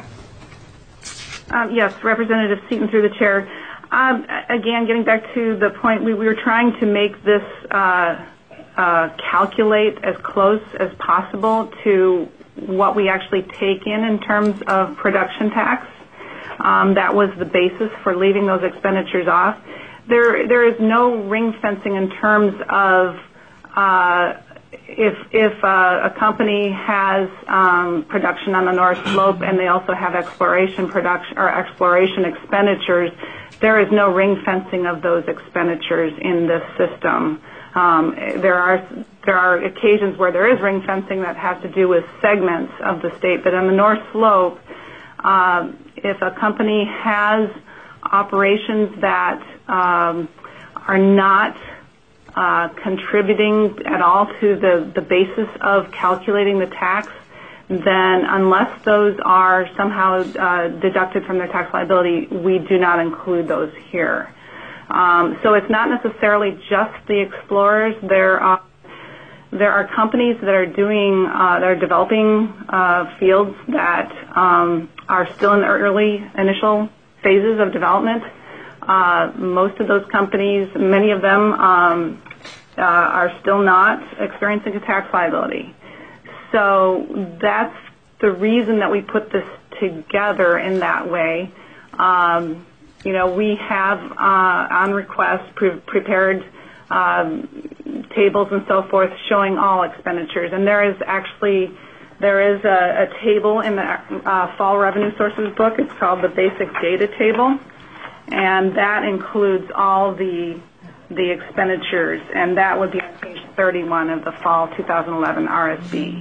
Um, yes, Representative Seaton through the chair. Um, again, getting back to the point, we, we were trying to make this uh, uh, calculate as close as possible to what we actually take in in terms of production tax. Um, that was the basis for leaving those expenditures off. There, there is no ring fencing in terms of uh, if if uh, a company has um, production on the North Slope and they also have exploration production or exploration expenditures. There is no ring fencing of those expenditures in this system. Um, there are there are occasions where there is ring fencing that has to do with segments of the state, but on the North Slope, uh, if a company has operations that um, are not uh, contributing at all to the, the basis of calculating the tax, then unless those are somehow uh, deducted from their tax liability, we do not include those here. Um, so it's not necessarily just the explorers. There are there are companies that are doing, uh, that are developing uh, fields that um, are still in the early initial phases of development. Uh, most of those companies, many of them, um, uh, are still not experiencing a tax liability. So that's the reason that we put this together in that way. Um, you know, we have uh, on request pre- prepared um, tables and so forth showing all expenditures, and there is actually there is a, a table in the uh, Fall Revenue Sources book. It's called the Basic Data Table, and that includes all the the expenditures, and that would be on page thirty-one of the Fall two thousand eleven R S B.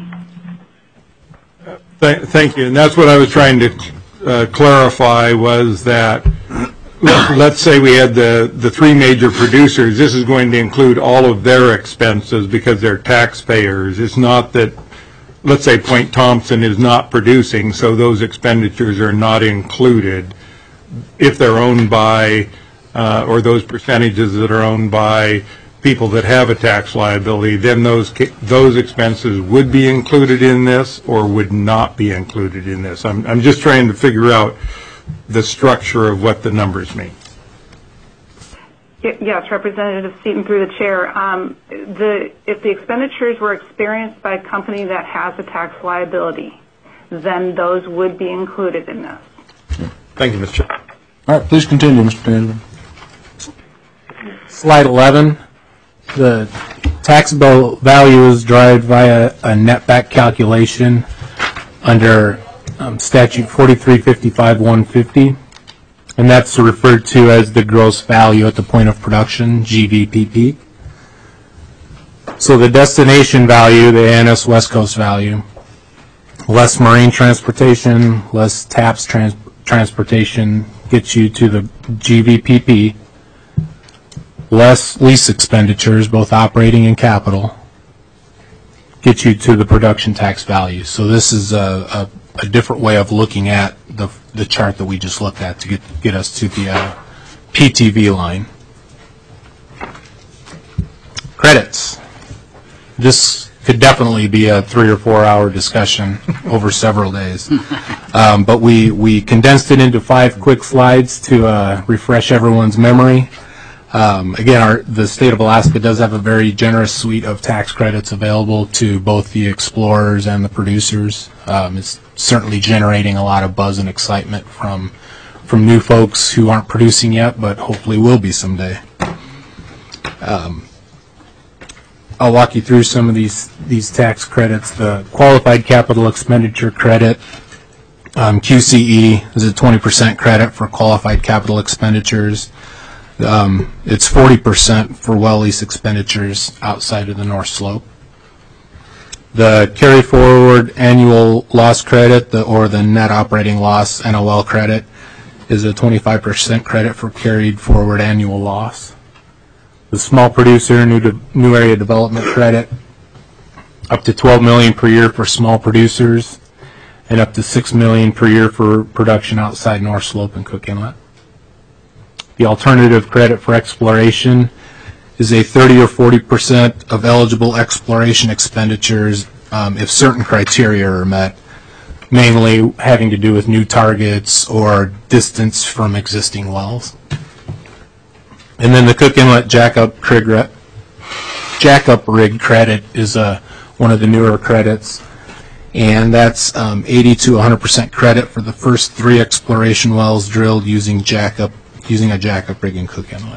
Th- Thank you, and that's what I was trying to uh, clarify was that, let- let's say we had the, the three major producers, this is going to include all of their expenses because they're taxpayers. It's not that, let's say Point Thompson is not producing, so those expenditures are not included. If they're owned by, uh, or those percentages that are owned by people that have a tax liability, then those ca- those expenses would be included in this or would not be included in this. I'm I'm just trying to figure out the structure of what the numbers mean. Y- Yes, Representative Seaton through the chair. Um, the if the expenditures were experienced by a company that has a tax liability, then those would be included in this. Thank you, Mister Chair. All right, please continue, Mister Tanner. Slide eleven, the taxable value is derived via a netback calculation under um, statute forty-three fifty-five one fifty, and that's referred to as the gross value at the point of production, G V P P. So the destination value, the A N S West Coast value, less marine transportation, less TAPS trans- transportation gets you to the G V P P. Less lease expenditures, both operating and capital, get you to the production tax value. So this is a, a, a different way of looking at the, the chart that we just looked at to get, get us to the uh, P T V line. Credits. This could definitely be a three or four hour discussion over several days. Um, but we, we condensed it into five quick slides to uh, refresh everyone's memory. Um, again, our, the state of Alaska does have a very generous suite of tax credits available to both the explorers and the producers. Um, it's certainly generating a lot of buzz and excitement from from new folks who aren't producing yet, but hopefully will be someday. Um, I'll walk you through some of these these tax credits. The qualified capital expenditure credit, um, Q C E, is a twenty percent credit for qualified capital expenditures. Um, it's forty percent for well lease expenditures outside of the North Slope. The carry forward annual loss credit, the, or the net operating loss N O L credit, is a twenty-five percent credit for carried forward annual loss. The small producer new, de, new area development credit, up to twelve million dollars per year for small producers, and up to six million dollars per year for production outside North Slope and Cook Inlet. The alternative credit for exploration is a thirty or forty percent of eligible exploration expenditures um, if certain criteria are met, mainly having to do with new targets or distance from existing wells. And then the Cook Inlet jackup rig, jackup rig credit is uh, one of the newer credits, and that's um, eighty to one hundred percent credit for the first three exploration wells drilled using jackup using a jackup rig in Cook Inlet.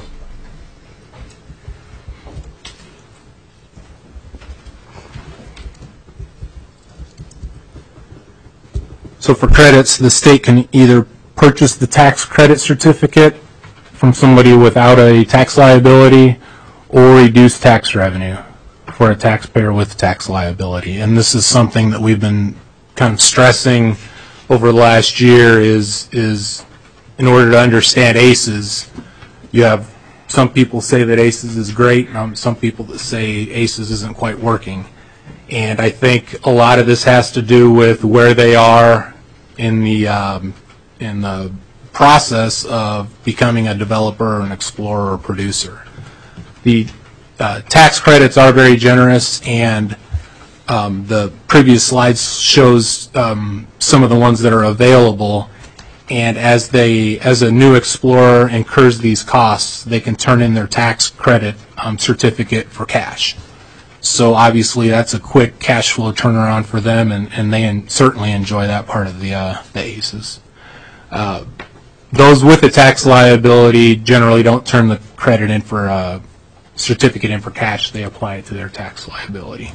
So for credits, the state can either purchase the tax credit certificate from somebody without a tax liability or reduce tax revenue for a taxpayer with tax liability. And this is something that we've been kind of stressing over the last year is is in order to understand A C Es, you have some people say that A C Es is great, and um, some people that say A C Es isn't quite working. And I think a lot of this has to do with where they are in the um, in the process of becoming a developer, an explorer, or producer. The uh, tax credits are very generous, and um, the previous slides shows um, some of the ones that are available. And as they, as a new explorer incurs these costs, they can turn in their tax credit um, certificate for cash. So obviously that's a quick cash flow turnaround for them, and, and they en- certainly enjoy that part of the, uh, the A C Es. Uh, those with a tax liability generally don't turn the credit in for a certificate in for cash. They apply it to their tax liability.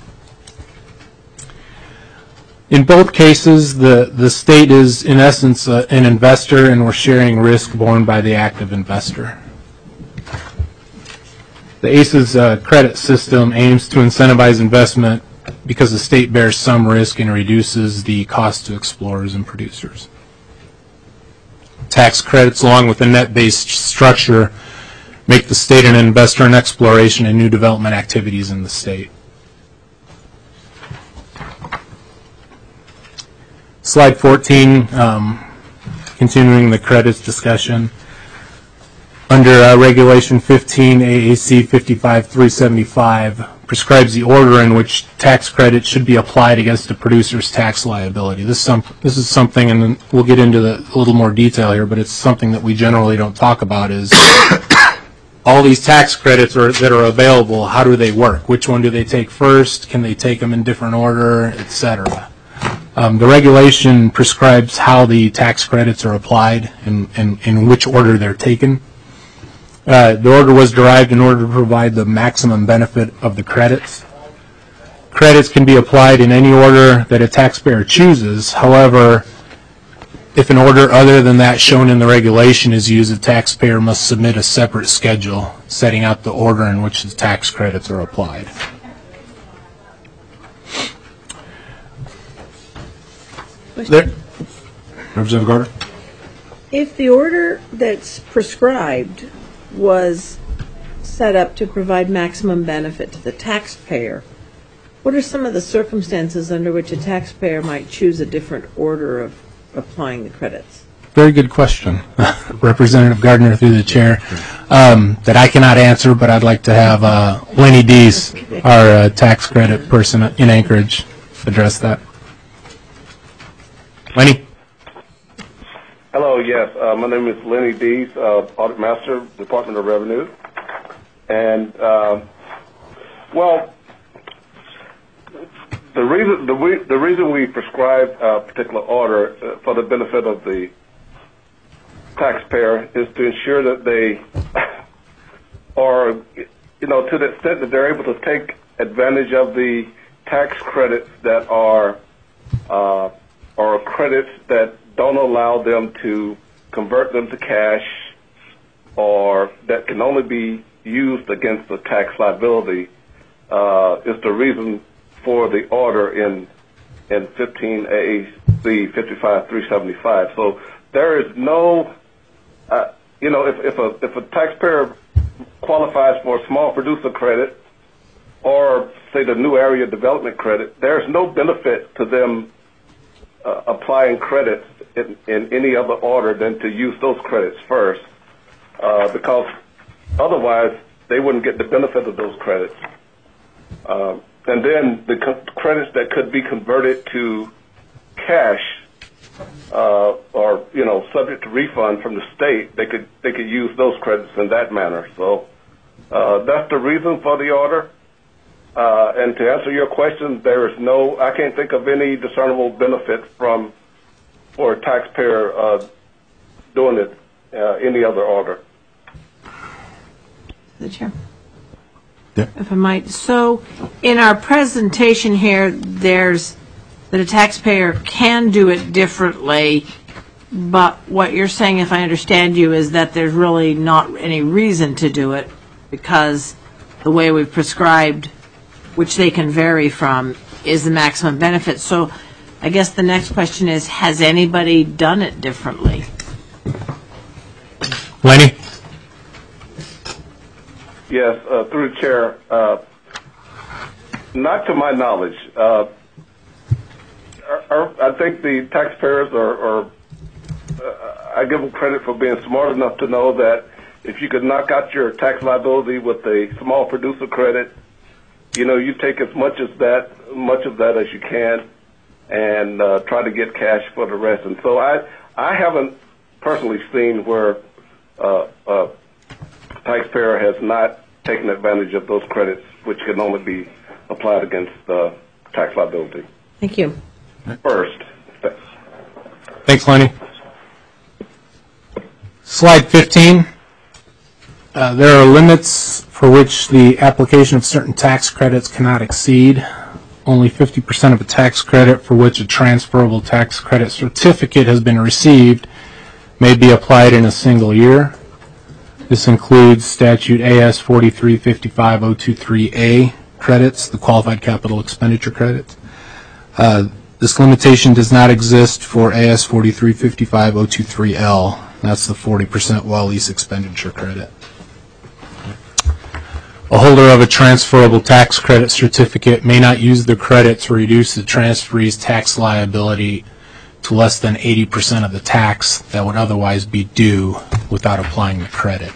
In both cases, the, the state is, in essence, uh, an investor, and we're sharing risk borne by the active investor. The A C E's uh, credit system aims to incentivize investment because the state bears some risk and reduces the cost to explorers and producers. Tax credits, along with a net-based structure, make the state an investor in exploration and new development activities in the state. Slide fourteen, um, continuing the credits discussion. Under uh, Regulation fifteen A A C fifty-five three seventy-five, prescribes the order in which tax credit should be applied against a producer's tax liability. This, some, this is something, and we'll get into the, a little more detail here, but it's something that we generally don't talk about, is all these tax credits are, that are available, how do they work? Which one do they take first? Can they take them in different order, et cetera? Um, the regulation prescribes how the tax credits are applied and in which order they're taken. Uh, the order was derived in order to provide the maximum benefit of the credits. Credits can be applied in any order that a taxpayer chooses. However, if an order other than that shown in the regulation is used, the taxpayer must submit a separate schedule setting out the order in which the tax credits are applied. There. Representative Carter? If the order that's prescribed was set up to provide maximum benefit to the taxpayer, what are some of the circumstances under which a taxpayer might choose a different order of applying the credits? Very good question, Representative Gardner, through the chair, um, that I cannot answer, but I'd like to have uh, Lenny Dees, our uh, tax credit person in Anchorage, address that. Lenny? Hello, yes. Uh, my name is Lenny Dees, uh, Audit Master, Department of Revenue. And, uh, well, the reason the, we, the reason we prescribe a particular order uh, for the benefit of the taxpayer is to ensure that they are, you know, to the extent that they're able to take advantage of the tax credits that are uh, are credits that don't allow them to convert them to cash, or that can only be used against the tax liability, uh, is the reason for the order in in fifteen A A C fifty-five three seventy-five. So there is no, uh, you know, if, if a if a taxpayer qualifies for a small producer credit, or say the new area development credit, there's no benefit to them uh, applying credits in, in any other order than to use those credits first, uh, because otherwise they wouldn't get the benefit of those credits. Um, and then the co- credits that could be converted to cash, uh, or you know, subject to refund from the state, they could they could use those credits in that manner. So uh, that's the reason for the order. Uh, and to answer your question, there is no, I can't think of any discernible benefit from for a taxpayer uh, doing it uh, any other order. The chair. Yeah. If I might. So in our presentation here, there's that a taxpayer can do it differently, but what you're saying, if I understand you, is that there's really not any reason to do it because the way we've prescribed, which they can vary from, is the maximum benefit. So I guess the next question is, has anybody done it differently? Lenny? Yes, uh, through the chair. Uh, not to my knowledge. Uh, are, are, I think the taxpayers are, are uh, I give them credit for being smart enough to know that if you could knock out your tax liability with a small producer credit, you know, you take as much as that, much of that as you can, and uh, try to get cash for the rest. And so I, I haven't personally seen where uh, a taxpayer has not taken advantage of those credits, which can only be applied against uh, tax liability. Thank you. First. Thanks. Thanks, Lenny. Slide fifteen. Uh, there are limits for which the application of certain tax credits cannot exceed. Only fifty percent of a tax credit for which a transferable tax credit certificate has been received may be applied in a single year. This includes statute A S forty-three fifty-five oh twenty-three A credits, the qualified capital expenditure credits. Uh, this limitation does not exist for A S forty-three fifty-five oh twenty-three L. That's the forty percent well lease expenditure credit. A holder of a transferable tax credit certificate may not use the credit to reduce the transferee's tax liability to less than eighty percent of the tax that would otherwise be due without applying the credit.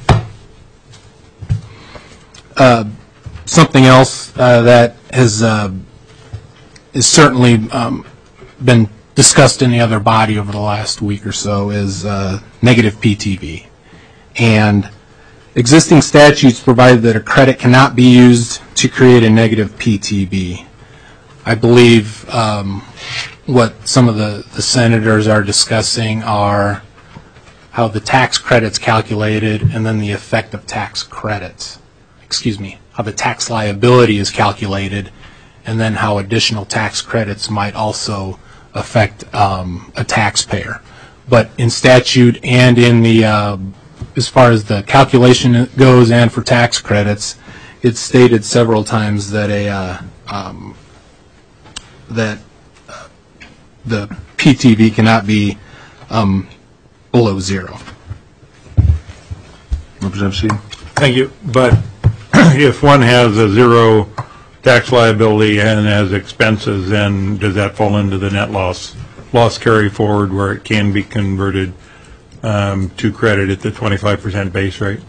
Uh, something else uh, that has uh, is certainly um, been discussed in the other body over the last week or so is uh, negative P T V. And existing statutes provide that a credit cannot be used to create a negative P T V. I believe um, what some of the, the senators are discussing are how the tax credit's calculated and then the effect of tax credits. Excuse me, how the tax liability is calculated and then how additional tax credits might also affect um, a taxpayer. But in statute and in the uh, as far as the calculation goes and for tax credits, it's stated several times that a uh, um, that uh, the P T V cannot be um, below zero. Representative Seaton. Thank you. But if one has a zero tax liability and has expenses, then does that fall into the net loss loss carry forward where it can be converted um, to credit at the twenty-five percent base rate?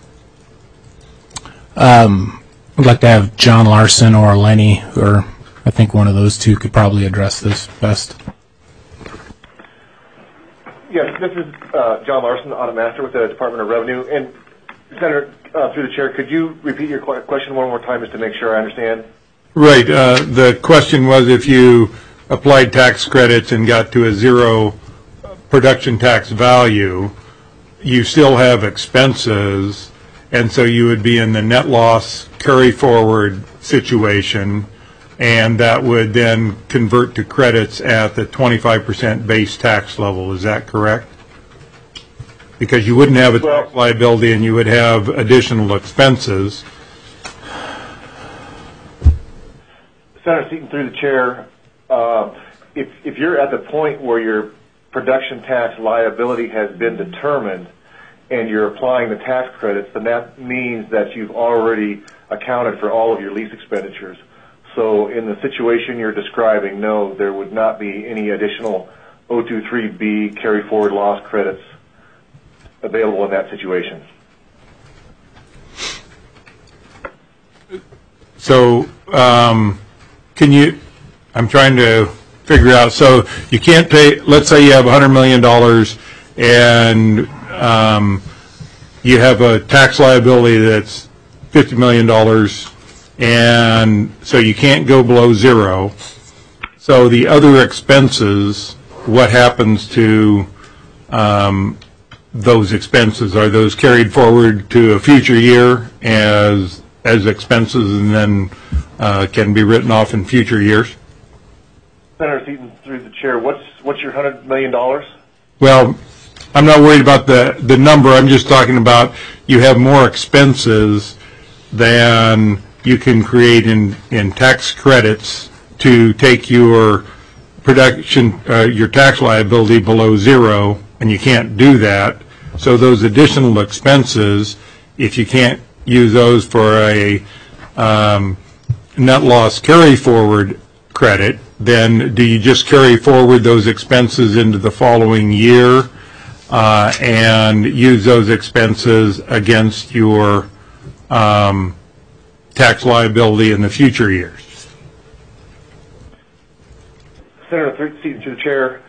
Um, I'd like to have John Larson or Lenny, or I think one of those two could probably address this best. Yes, this is uh, John Larson, Audit Master with the Department of Revenue. And Senator, uh, through the chair, could you repeat your question one more time just to make sure I understand? Right. Uh, the question was if you applied tax credits and got to a zero production tax value, you still have expenses, and so you would be in the net loss carry forward situation, and that would then convert to credits at the twenty-five percent base tax level. Is that correct? Because you wouldn't have a well, tax liability and you would have additional expenses. Senator Seaton, through the chair, uh, if, if you're at the point where your production tax liability has been determined and you're applying the tax credits, then that means that you've already accounted for all of your lease expenditures. So in the situation you're describing, no, there would not be any additional oh twenty-three B carry forward loss credits available in that situation. So um, can you, I'm trying to figure out, so you can't pay, let's say you have one hundred million dollars and um, you have a tax liability that's fifty million dollars, and so you can't go below zero. So the other expenses, what happens to um, those expenses? Are those carried forward to a future year as as expenses and then uh, can be written off in future years? Senator Seaton, through the chair, what's what's your one hundred million dollars? Well, I'm not worried about the, the number. I'm just talking about you have more expenses than you can create in, in tax credits to take your production, uh, your tax liability below zero, and you can't do that. So those additional expenses, if you can't use those for a um, net loss carry forward credit, then do you just carry forward those expenses into the following year, uh, and use those expenses against your um, tax liability in the future years. Senator, third seat to the chair.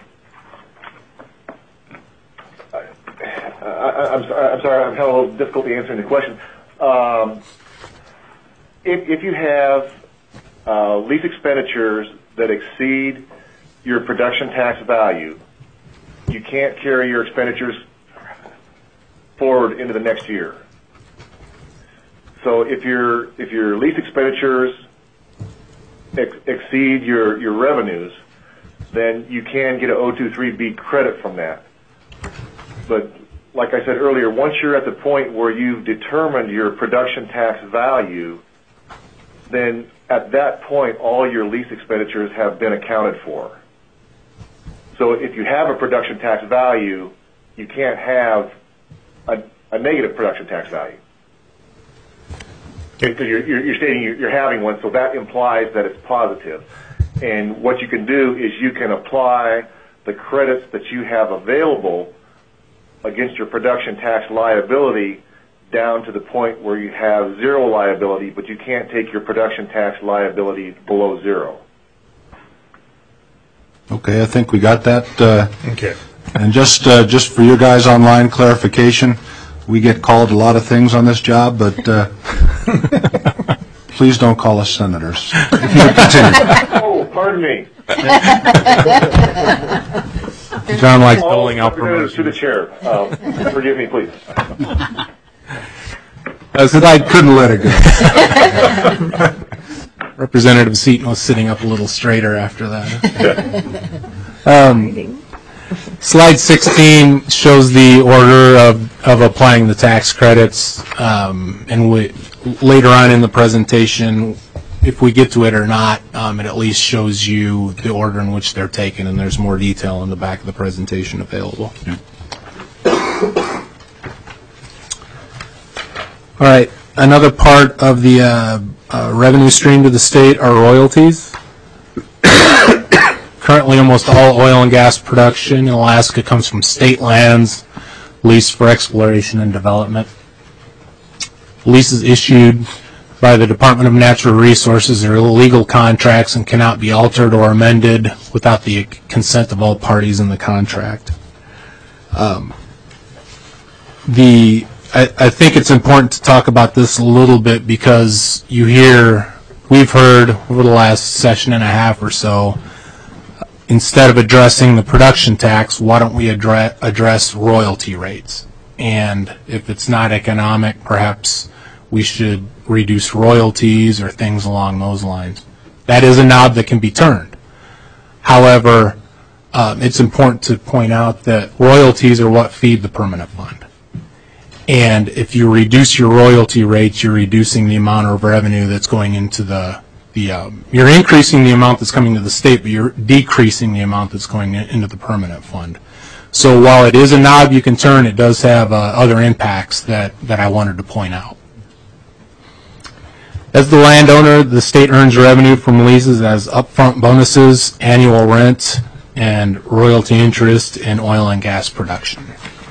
I, I, I'm, sorry, I'm sorry, I'm having a little difficulty answering the question. Um, if, if you have uh, lease expenditures that exceed your production tax value, you can't carry your expenditures forward into the next year. So if your if your lease expenditures ex exceed your your revenues, then you can get an oh two three B credit from that. But like I said earlier, once you're at the point where you've determined your production tax value, then at that point all your lease expenditures have been accounted for. So if you have a production tax value, you can't have a, a negative production tax value. Because you're, you're, you're stating you're, you're having one, so that implies that it's positive. And what you can do is you can apply the credits that you have available against your production tax liability down to the point where you have zero liability, but you can't take your production tax liability below zero. Okay, I think we got that. Uh, Okay. and just uh, just for your guys online clarification, we get called a lot of things on this job, but uh, please don't call us senators. If you continue. Oh, pardon me. John likes All doling out representatives promotions. to the chair. Uh, forgive me, please. Because I couldn't let it go. Representative Seaton was sitting up a little straighter after that. um, slide sixteen shows the order of, of applying the tax credits, um, and we, later on in the presentation, if we get to it or not, um, it at least shows you the order in which they're taken, and there's more detail in the back of the presentation available. Yeah. All right, another part of the uh, uh, revenue stream to the state are royalties. Currently, almost all oil and gas production in Alaska comes from state lands leased for exploration and development. Leases issued by the Department of Natural Resources are illegal contracts and cannot be altered or amended without the consent of all parties in the contract. Um, the I, I think it's important to talk about this a little bit because you hear, we've heard over the last session and a half or so, instead of addressing the production tax, why don't we address, address royalty rates? And if it's not economic, perhaps we should reduce royalties or things along those lines. That is a knob that can be turned. However, um, it's important to point out that royalties are what feed the permanent fund. And if you reduce your royalty rates, you're reducing the amount of revenue that's going into the, the um, you're increasing the amount that's coming to the state, but you're decreasing the amount that's going in, into the permanent fund. So while it is a knob you can turn, it does have uh, other impacts that, that I wanted to point out. As the landowner, the state earns revenue from leases as upfront bonuses, annual rent, and royalty interest in oil and gas production.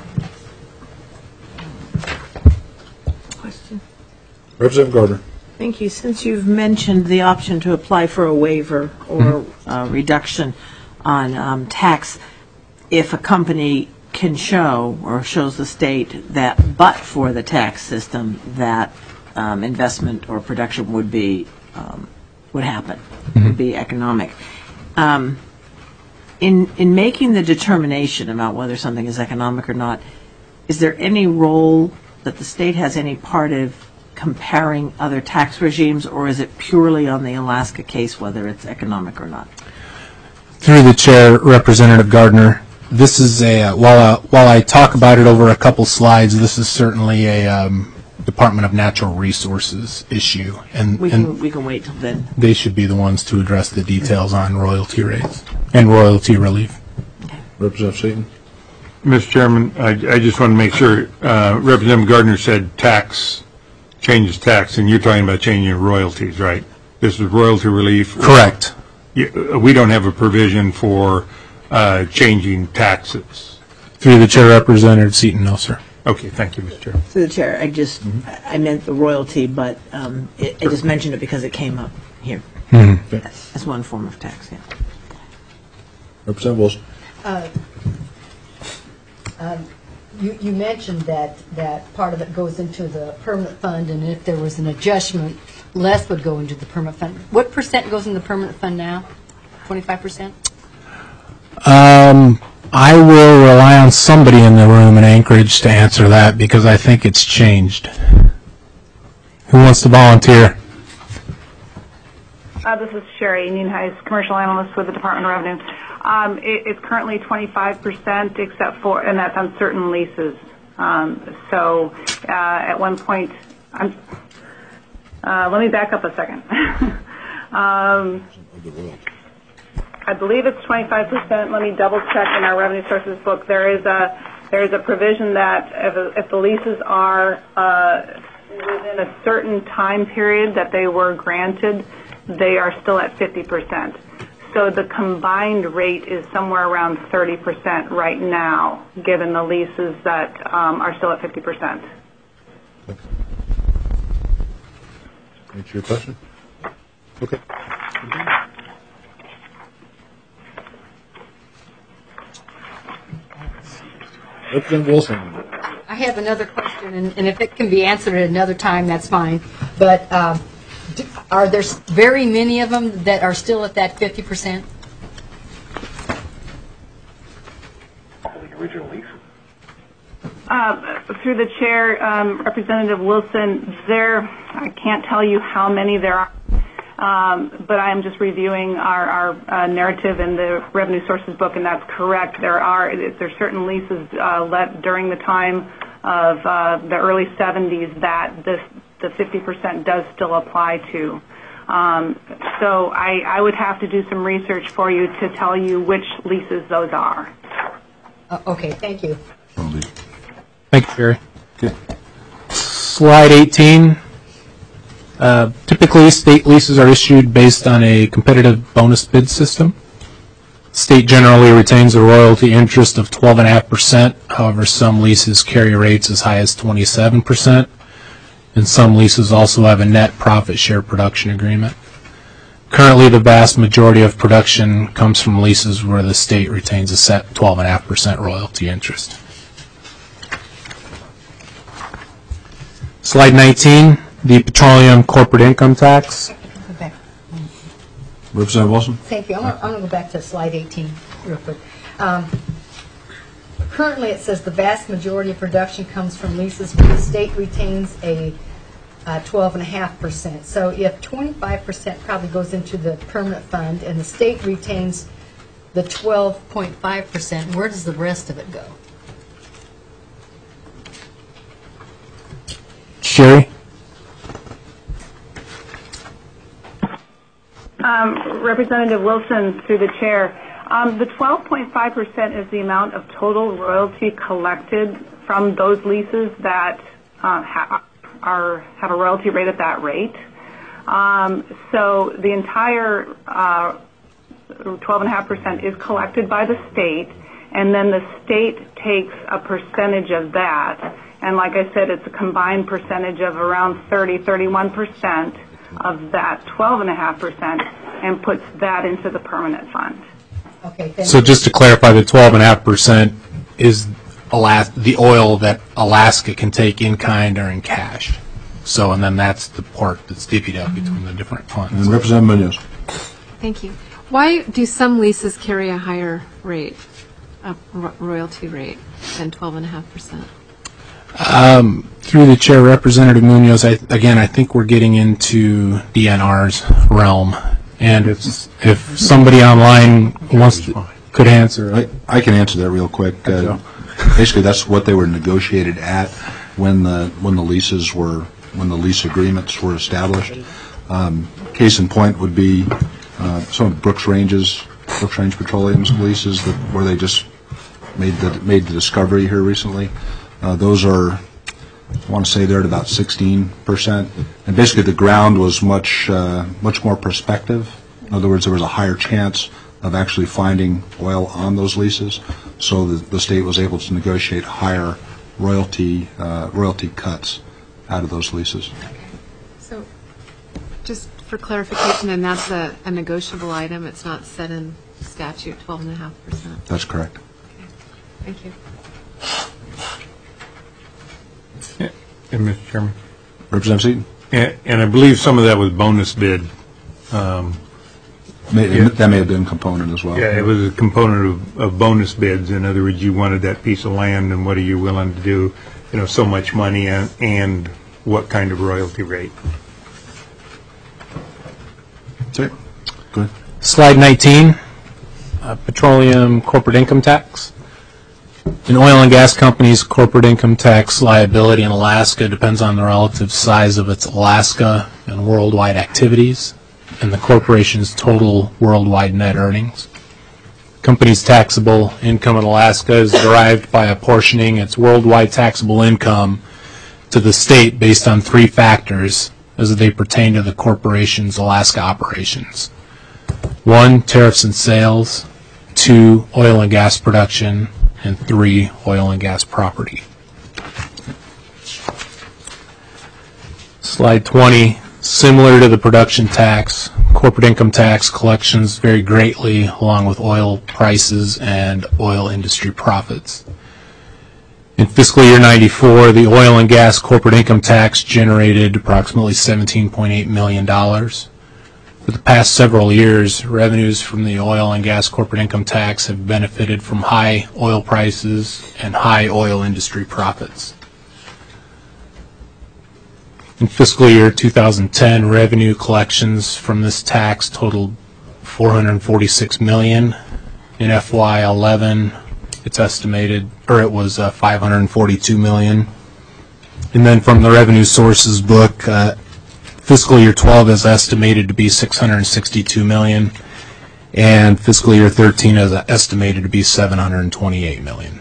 Question. Representative Gardner. Thank you. Since you've mentioned the option to apply for a waiver or uh, reduction on um, tax, if a company can show or shows the state that but for the tax system that um, investment or production would be um, would happen, mm-hmm. would be economic. Um, in in making the determination about whether something is economic or not, is there any role that the state has any part of comparing other tax regimes, or is it purely on the Alaska case whether it's economic or not? Through the chair, Representative Gardner, this is a, uh, while, uh, while I talk about it over a couple slides, this is certainly a um, Department of Natural Resources issue. And, We can, and we can wait till then. they should be the ones to address the details on royalty rates and royalty relief. Representative Seaton. Mister Chairman, I, I just want to make sure, uh, Representative Gardner said tax, changes tax, and you're talking about changing royalties, right? This is royalty relief? Correct. Yeah, we don't have a provision for uh, changing taxes. Through the chair, Representative Seaton, no, sir. Okay, thank you, Mister Chair. Through the chair, I just, I meant the royalty, but um, it- I just mentioned it because it came up here as one form of tax, yeah. Representative Wilson. Uh, um, You, you mentioned that, that part of it goes into the permanent fund, and if there was an adjustment, less would go into the permanent fund. What percent goes in the permanent fund now? twenty-five percent? Um, I will rely on somebody in the room in Anchorage to answer that because I think it's changed. Who wants to volunteer? Uh, this is Sherry Nienhuis, commercial analyst with the Department of Revenue. Um, it, it's currently twenty-five percent, except for, and that's on certain leases. Um, so uh, at one point, I'm, uh, let me back up a second. um, I believe it's twenty-five percent. Let me double check in our revenue sources book. There is a there is a provision that if, if the leases are uh, within a certain time period that they were granted, they are still at fifty percent. So the combined rate is somewhere around thirty percent right now, given the leases that um, are still at fifty percent. Answer your question? Okay. Representative Wilson. I have another question, and, and if it can be answered at another time, that's fine. But uh, do, are there s- very many of them that are still at that fifty percent? The original leases. Uh, through the chair, um, Representative Wilson, there, I can't tell you how many there are, um, but I am just reviewing our, our uh, narrative in the revenue sources book, and that's correct. There are there's certain leases uh, let during the time of uh, the early seventies that this, the fifty percent does still apply to. Um, so I, I would have to do some research for you to tell you which leases those are. Uh, okay, thank you. Thank you, Sherry. Okay. Slide eighteen. Uh, typically, state leases are issued based on a competitive bonus bid system. State generally retains a royalty interest of twelve point five percent. However, some leases carry rates as high as twenty-seven percent. And some leases also have a net profit share production agreement. Currently, the vast majority of production comes from leases where the state retains a set twelve point five percent royalty interest. Slide nineteen, the petroleum corporate income tax. Go back. Representative Wilson. Thank you. I'm gonna- I'm going to go back to slide eighteen real quick. Um, Currently, it says the vast majority of production comes from leases where the state retains a uh, twelve point five percent. So if twenty-five percent probably goes into the permanent fund and the state retains the twelve point five percent, where does the rest of it go? Sherry? Um, Representative Wilson, through the chair, um, the twelve point five percent is the amount of total royalty collected from those leases that uh, ha- are have a royalty rate at that rate. Um, so the entire uh, twelve point five percent is collected by the state, and then the state takes a percentage of that. And like I said, it's a combined percentage of around thirty, thirty-one percent of that twelve point five percent and puts that into the permanent fund. Okay, thank So you. just to clarify, the twelve point five percent is Alas- the oil that Alaska can take in kind or in cash. So, and then that's the part that's divvied up between the different funds. And Representative Munoz. Thank you. Why do some leases carry a higher rate, a ro- royalty rate, than twelve point five percent? Um, through the chair, Representative Munoz, I, again, I think we're getting into D N R's realm. And if, if somebody online wants to, could answer. I, I can answer that real quick. Uh, basically, that's what they were negotiated at when the when the leases were when the lease agreements were established. Um, case in point would be uh, some of Brooks Range's Brooks Range Petroleum's leases that where they just made the made the discovery here recently. Uh, those are, I want to say they're at about sixteen percent, and basically the ground was much uh, much more prospective. In other words, there was a higher chance of actually finding oil on those leases. so that the state was able to negotiate higher royalty uh, royalty cuts out of those leases. So, just for clarification, and that's a, a negotiable item, it's not set in statute, twelve and a half percent? That's correct. Thank you. Yeah. And Mister Chairman? Representative Seaton? And, and I believe some of that was bonus bid. Um, May, yeah. That may have been a component as well. Yeah, it was a component of, of bonus bids. In other words, you wanted that piece of land, and what are you willing to do? You know, so much money, and, and what kind of royalty rate? That's it. Good. Slide nineteen, uh, petroleum corporate income tax. An oil and gas company's corporate income tax liability in Alaska depends on the relative size of its Alaska and worldwide activities and the corporation's total worldwide net earnings. Company's taxable income in Alaska is derived by apportioning its worldwide taxable income to the state based on three factors as they pertain to the corporation's Alaska operations. One, tariffs and sales. Two, oil and gas production. And three, oil and gas property. Slide twenty, similar to the production tax, corporate income tax collections vary greatly along with oil prices and oil industry profits. In fiscal year ninety-four, the oil and gas corporate income tax generated approximately seventeen point eight million dollars. For the past several years, revenues from the oil and gas corporate income tax have benefited from high oil prices and high oil industry profits. In fiscal year two thousand ten, revenue collections from this tax totaled four hundred forty-six million dollars. In F Y eleven, it's estimated, or it was uh, five hundred forty-two million dollars. And then from the revenue sources book, uh, fiscal year twelve is estimated to be six hundred sixty-two million dollars, and fiscal year thirteen is estimated to be seven hundred twenty-eight million dollars.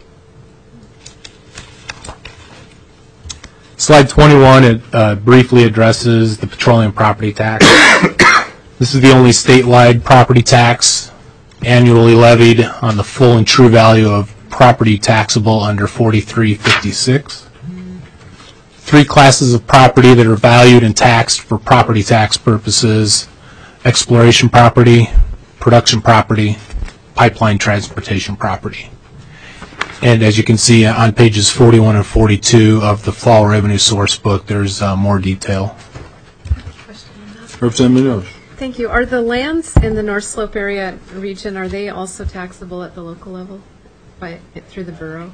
Slide twenty-one, it uh, briefly addresses the petroleum property tax. This is the only statewide property tax annually levied on the full and true value of property taxable under forty-three fifty-six. Three classes of property that are valued and taxed for property tax purposes: exploration property, production property, pipeline transportation property. And as you can see on pages forty-one and forty-two of the Fall Revenue Source book, there's uh, more detail. Representative Munoz. Thank you. Are the lands in the North Slope area region, are they also taxable at the local level by through the borough?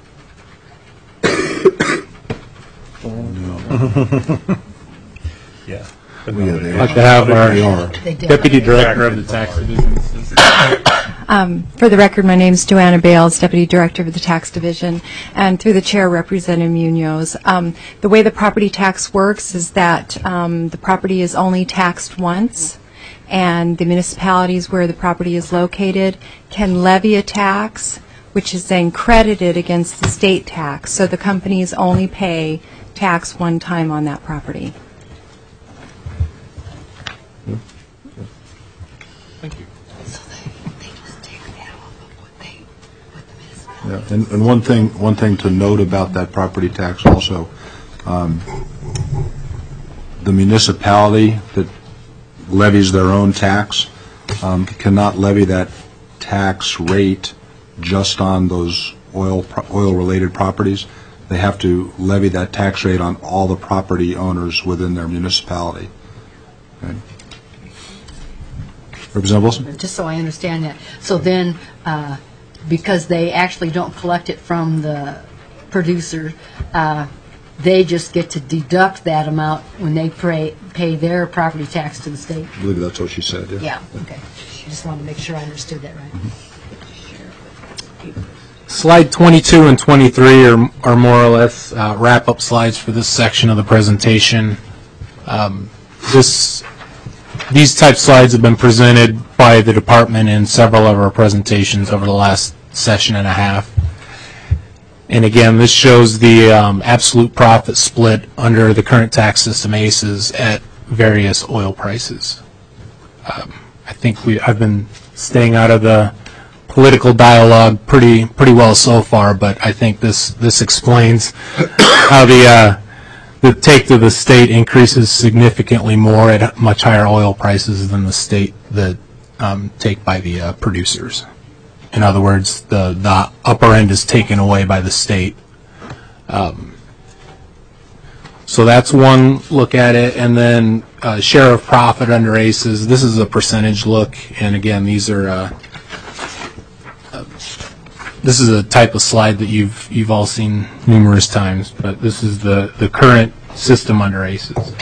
Yeah. I'd like to have our Deputy Director of the Tax Division. Um, for the record, my name is Joanna Bales, Deputy Director of the Tax Division, and through the Chair, Representative Munoz. Um, the way the property tax works is that um, the property is only taxed once, and the municipalities where the property is located can levy a tax, which is then credited against the state tax. So the companies only pay tax one time on that property. Thank you. Yeah, and, and one thing, one thing to note about that property tax also, um, the municipality that levies their own tax um, cannot levy that tax rate just on those oil oil-related properties. They have to levy that tax rate on all the property owners within their municipality. Okay. Representative Wilson? Just so I understand that. So then, uh, because they actually don't collect it from the producer, uh, they just get to deduct that amount when they pay, pay their property tax to the state? I believe that's what she said, yeah. Yeah, okay. I just wanted to make sure I understood that right. Mm-hmm. Slide twenty-two and twenty-three are, are more or less uh, wrap-up slides for this section of the presentation. Um, this, these type slides have been presented by the department in several of our presentations over the last session and a half. And again, this shows the um, absolute profit split under the current tax system A C Es at various oil prices. Um, I think we, I've been staying out of the political dialogue pretty pretty well so far, but I think this this explains how the uh, the take to the state increases significantly more at much higher oil prices than the state the um, take by the uh, producers. In other words, the the upper end is taken away by the state. Um, so that's one look at it, and then uh, share of profit under A C Es. This is a percentage look, and again, these are. Uh, uh, this is a type of slide that you've you've all seen numerous times, but this is the the current system under A C Es.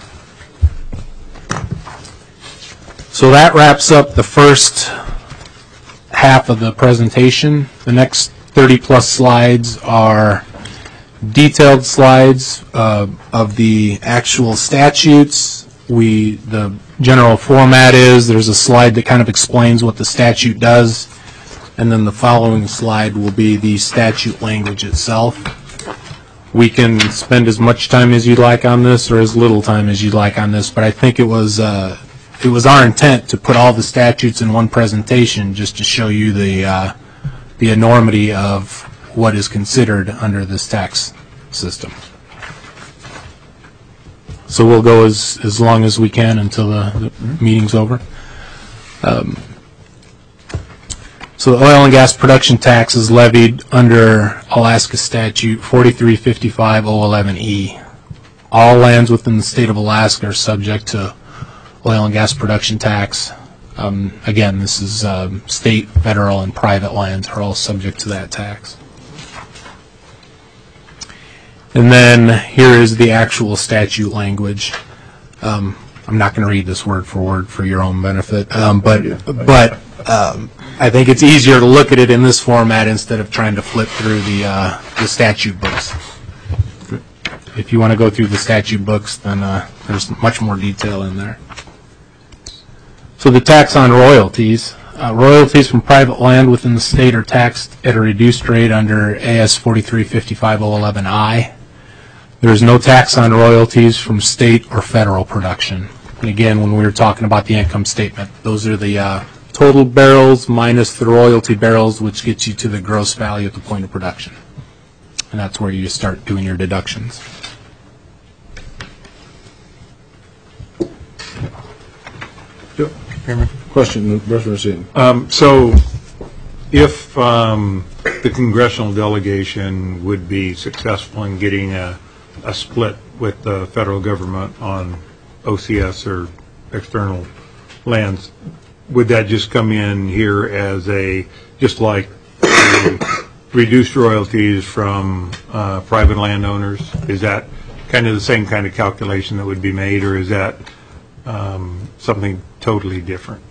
So that wraps up the first half of the presentation. The next thirty plus slides are detailed slides uh, of the actual statutes. We the general format is there's a slide that kind of explains what the statute does, and then the following slide will be the statute language itself. We can spend as much time as you'd like on this, or as little time as you'd like on this, but I think it was uh, it was our intent to put all the statutes in one presentation just to show you the uh, the enormity of what is considered under this tax system. So we'll go as, as long as we can until the, the meeting's over. Um, so the oil and gas production tax is levied under Alaska statute forty-three fifty-five oh eleven E. All lands within the state of Alaska are subject to oil and gas production tax. Um, again, this is um, state, federal, and private lands are all subject to that tax. And then here is the actual statute language. Um, I'm not going to read this word for word for your own benefit, um, but but um, I think it's easier to look at it in this format instead of trying to flip through the uh, the statute books. If you want to go through the statute books, then uh, there's much more detail in there. So the tax on royalties. Uh, royalties from private land within the state are taxed at a reduced rate under A S forty-three fifty-five oh eleven I. There is no tax on royalties from state or federal production. And again, when we were talking about the income statement, those are the uh, total barrels minus the royalty barrels, which gets you to the gross value at the point of production. And that's where you start doing your deductions. Question, Reverend Um, so, if um, the congressional delegation would be successful in getting a, a split with the federal government on O C S or external lands, would that just come in here as a, just like reduced royalties from uh, private landowners? Is that kind of the same kind of calculation that would be made, or is that um, something totally different?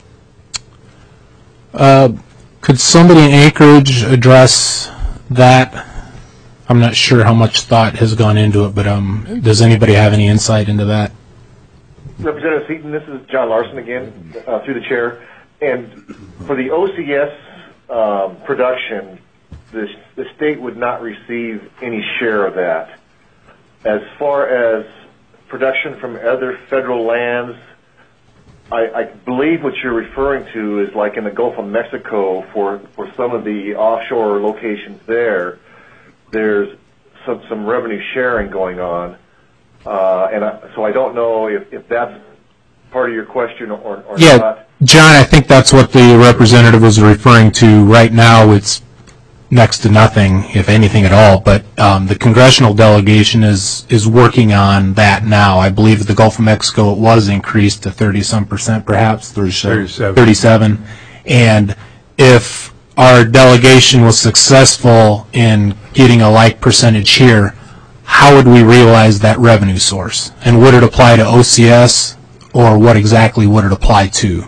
Uh, could somebody in Anchorage address that? I'm not sure how much thought has gone into it, but um, does anybody have any insight into that? Representative Seaton, this is John Larson again, uh, through the chair. And for the O C S um, production, the, the state would not receive any share of that. As far as production from other federal lands, I, I believe what you're referring to is like in the Gulf of Mexico for, for some of the offshore locations there, there's some, some revenue sharing going on. Uh, and I, so I don't know if, if that's part of your question or, or yeah, not. John, I think that's what the representative was referring to. Right now it's next to nothing, if anything at all, but um, the congressional delegation is is working on that now. I believe at the Gulf of Mexico it was increased to thirty some percent, perhaps thirty-seven. thirty-seven. And if our delegation was successful in getting a like percentage here, how would we realize that revenue source? And would it apply to O C S, or what exactly would it apply to?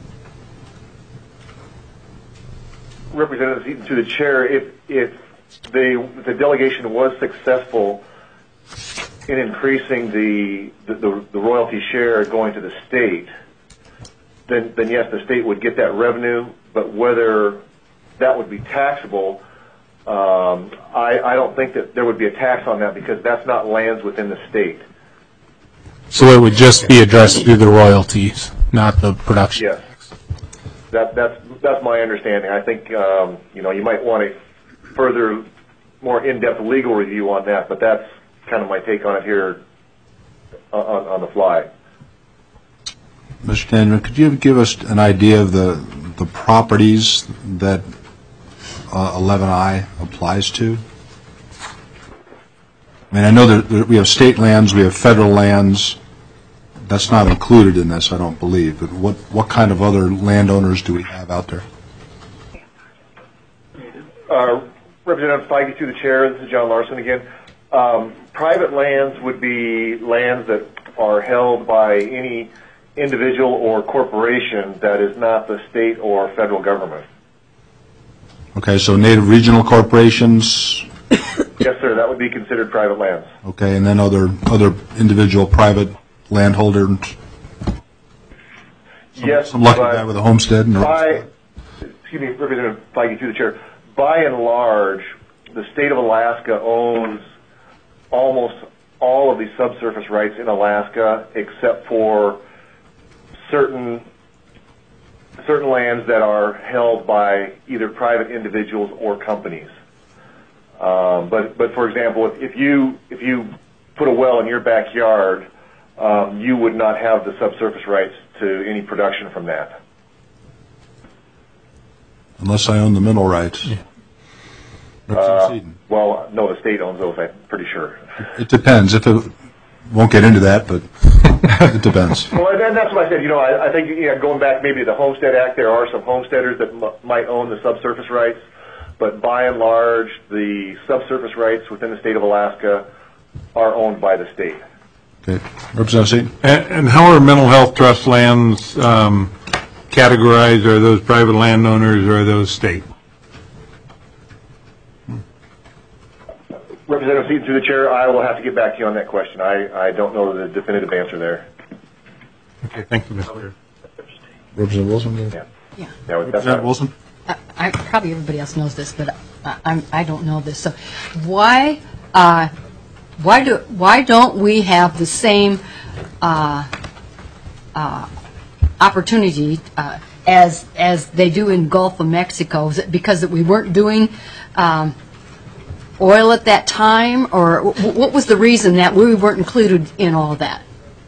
Representative Seaton, through the chair, if if they, if the delegation was successful in increasing the, the the the royalty share going to the state, then then yes, the state would get that revenue. But whether that would be taxable, um, I I don't think that there would be a tax on that because that's not lands within the state. So it would just be addressed through the royalties, not the production. Yes. that that's that's my understanding. I think um, you know you might want a further, more in-depth legal review on that, but that's kind of my take on it here on, on the fly. Mister Daniel, could you give us an idea of the the properties that uh, eleven I applies to? I mean, I know that that we have state lands, we have federal lands. That's not included in this, I don't believe. But what what kind of other landowners do we have out there? Uh, Representative Feige, through the chair, this is John Larson again. Um, private lands would be lands that are held by any individual or corporation that is not the state or federal government. Okay, so native regional corporations. Yes, sir, that would be considered private lands. Okay, and then other other individual private landholders. Some, Yes, some lucky but guy with a homestead. And by, excuse me, Representative Feige, through the chair. By and large, the state of Alaska owns almost all of the subsurface rights in Alaska, except for certain certain lands that are held by either private individuals or companies. Um, but but for example, if, if you if you put a well in your backyard, um, you would not have the subsurface rights to any production from that. unless I own the mineral rights. Yeah. Uh, well, no, the state owns those, I'm pretty sure. It depends. If it won't get into that, but it depends. Well, and that's what I said. You know, I, I think you know, going back maybe to the Homestead Act, there are some homesteaders that m- might own the subsurface rights, but by and large, the subsurface rights within the state of Alaska are owned by the state. Okay, Representative Seaton. And, and how are mental health trust lands um, categorized? Are those private landowners or are those state? Representative Seaton, through the chair, I will have to get back to you on that question. I, I don't know the definitive answer there. Okay, thank you, Mister Chair. Representative Wilson? Yeah. Yeah. yeah that's Representative Wilson? I, I, probably everybody else knows this, but I, I'm, I don't know this. So why, uh, why do why don't we have the same uh, uh, opportunity uh, as as they do in Gulf of Mexico? Is it because that we weren't doing um, oil at that time, or w- what was the reason that we weren't included in all that?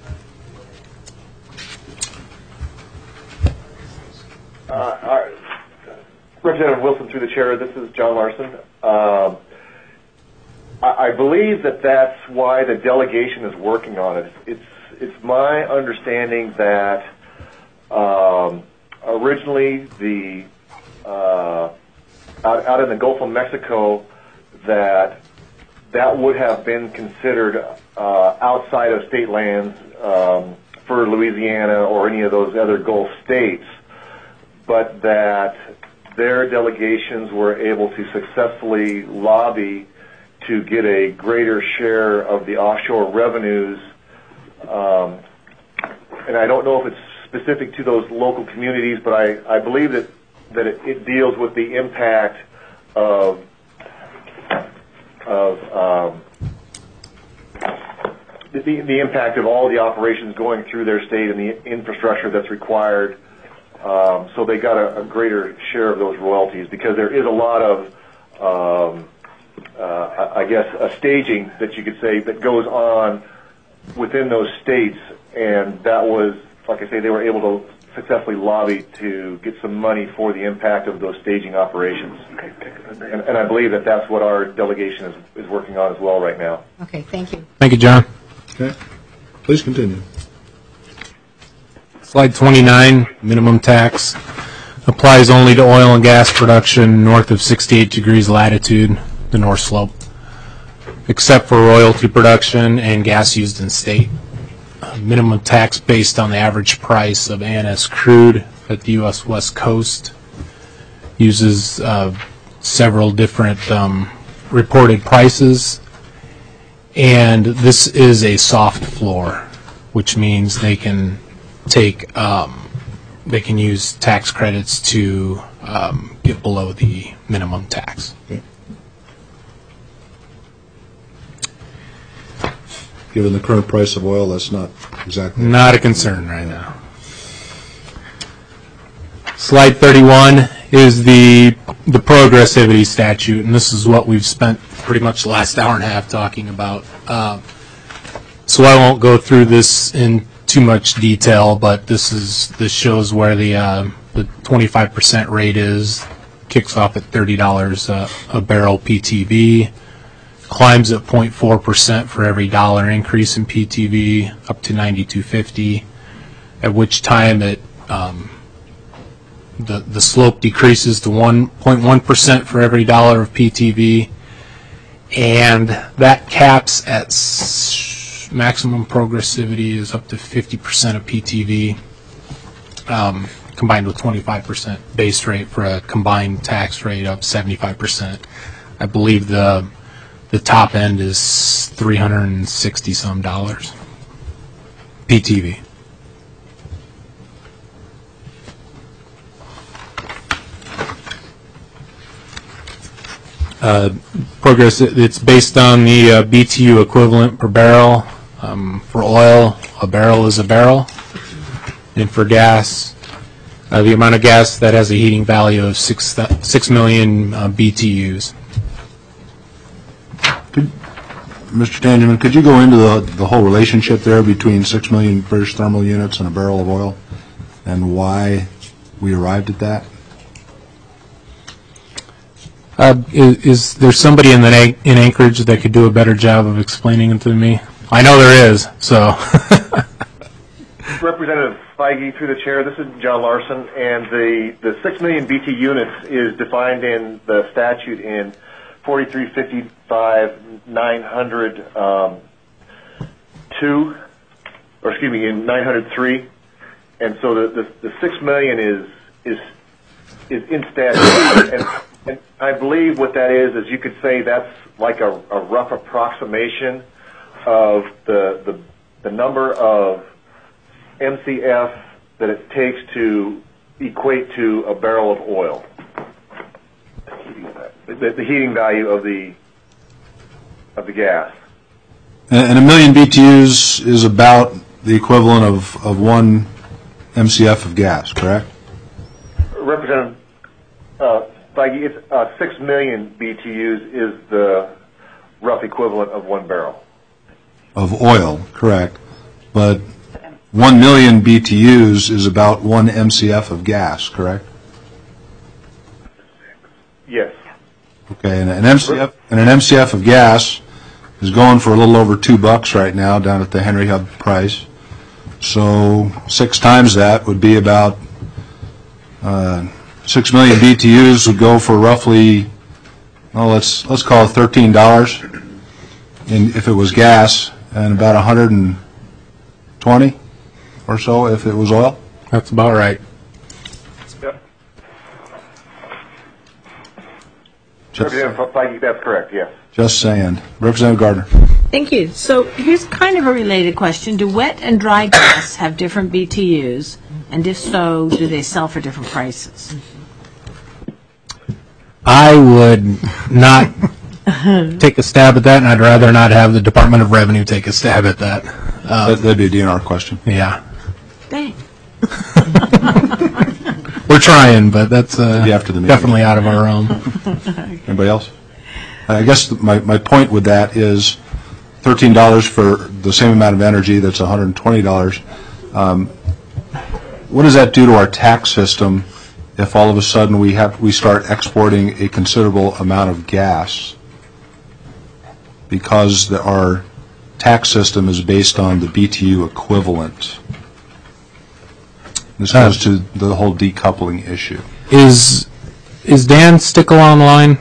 Uh, I, Representative Wilson, through the chair, this is John Larson. Um, I, I believe that that's why the delegation is working on it. It's it's my understanding that um, originally the uh, out, out in the Gulf of Mexico, that that would have been considered uh, outside of state lands um, for Louisiana or any of those other Gulf states, but that their delegations were able to successfully lobby to get a greater share of the offshore revenues. Um, and I don't know if it's specific to those local communities, but I, I believe that, that it, it deals with the impact of of um, the, the impact of all the operations going through their state and the infrastructure that's required. Um, so they got a, a greater share of those royalties because there is a lot of, um, uh, I guess, a staging that you could say that goes on within those states, and that was, like I say, they were able to successfully lobby to get some money for the impact of those staging operations. And, and I believe that that's what our delegation is, is working on as well right now. Okay, thank you. Thank you, John. Okay, please continue. Slide twenty-nine, minimum tax, applies only to oil and gas production north of sixty-eight degrees latitude, the North Slope, except for royalty production and gas used in state. Uh, minimum tax based on the average price of A N S crude at the U S West Coast, uses uh, several different um, reported prices, and this is a soft floor, which means they can take um, they can use tax credits to um, get below the minimum tax. Okay. Given the current price of oil, that's not exactly... Not a concern right now. Slide thirty-one is the the progressivity statute, and this is what we've spent pretty much the last hour and a half talking about. Uh, so I won't go through this in too much detail, but this is this shows where the uh, the twenty-five percent rate is. Kicks off at thirty dollars uh, a barrel P T V, climbs at zero point four percent for every dollar increase in P T V, up to ninety-two fifty. At which time it um, the the slope decreases to one point one percent for every dollar of P T V, and that caps at s- maximum progressivity is up to fifty percent of P T V, um, combined with twenty-five percent base rate for a combined tax rate of seventy-five percent. I believe the the top end is three hundred sixty some dollars P T V. Uh, progress, it's based on the uh, B T U equivalent per barrel. Um, for oil, a barrel is a barrel. And for gas, uh, the amount of gas that has a heating value of six, six million uh, B T Us. Could, Mister Tangeman, could you go into the, the whole relationship there between six million British thermal units and a barrel of oil and why we arrived at that? Uh, is, is there somebody in the in Anchorage that could do a better job of explaining it to me? I know there is. So, Representative Feige, through the chair, this is John Larson, and the the six million B T units is defined in the statute in forty-three fifty-five nine hundred um, two, or excuse me, in nine hundred three, and so the the, the six million is is is in statute. and, And I believe what that is is you could say that's like a, a rough approximation of the, the the number of M C F that it takes to equate to a barrel of oil. The, the heating value of the of the gas. And, and a million B T Us is about the equivalent of, of one M C F of gas, correct? Representative uh, Feige, it's uh, six million B T Us is the rough equivalent of one barrel. Of oil, correct. But one million B T Us is about one M C F of gas, correct? Yes. Okay, and an M C F and an M C F of gas is going for a little over two bucks right now down at the Henry Hub price. So six times that would be about uh, six million B T Us would go for roughly, well, let's let's call it thirteen dollars, in if it was gas, and about one hundred twenty or so if it was oil. That's about right. Yep. Representative Feige, that's correct. Yes. Just saying. Representative Gardner. Thank you. So here's kind of a related question. Do wet and dry gas have different B T Us? And if so, do they sell for different prices? I would not take a stab at that, and I'd rather not have the Department of Revenue take a stab at that. Uh, That'd be a D N R question. Yeah. Dang. We're trying, but that's uh, after the meeting. definitely out of our realm. Anybody else? I guess my, my point with that is thirteen dollars for the same amount of energy, that's one hundred twenty dollars. Um, what does that do to our tax system if all of a sudden we have we start exporting a considerable amount of gas because the, our tax system is based on the B T U equivalent? This goes to the whole decoupling issue. Is is Dan Stickle online?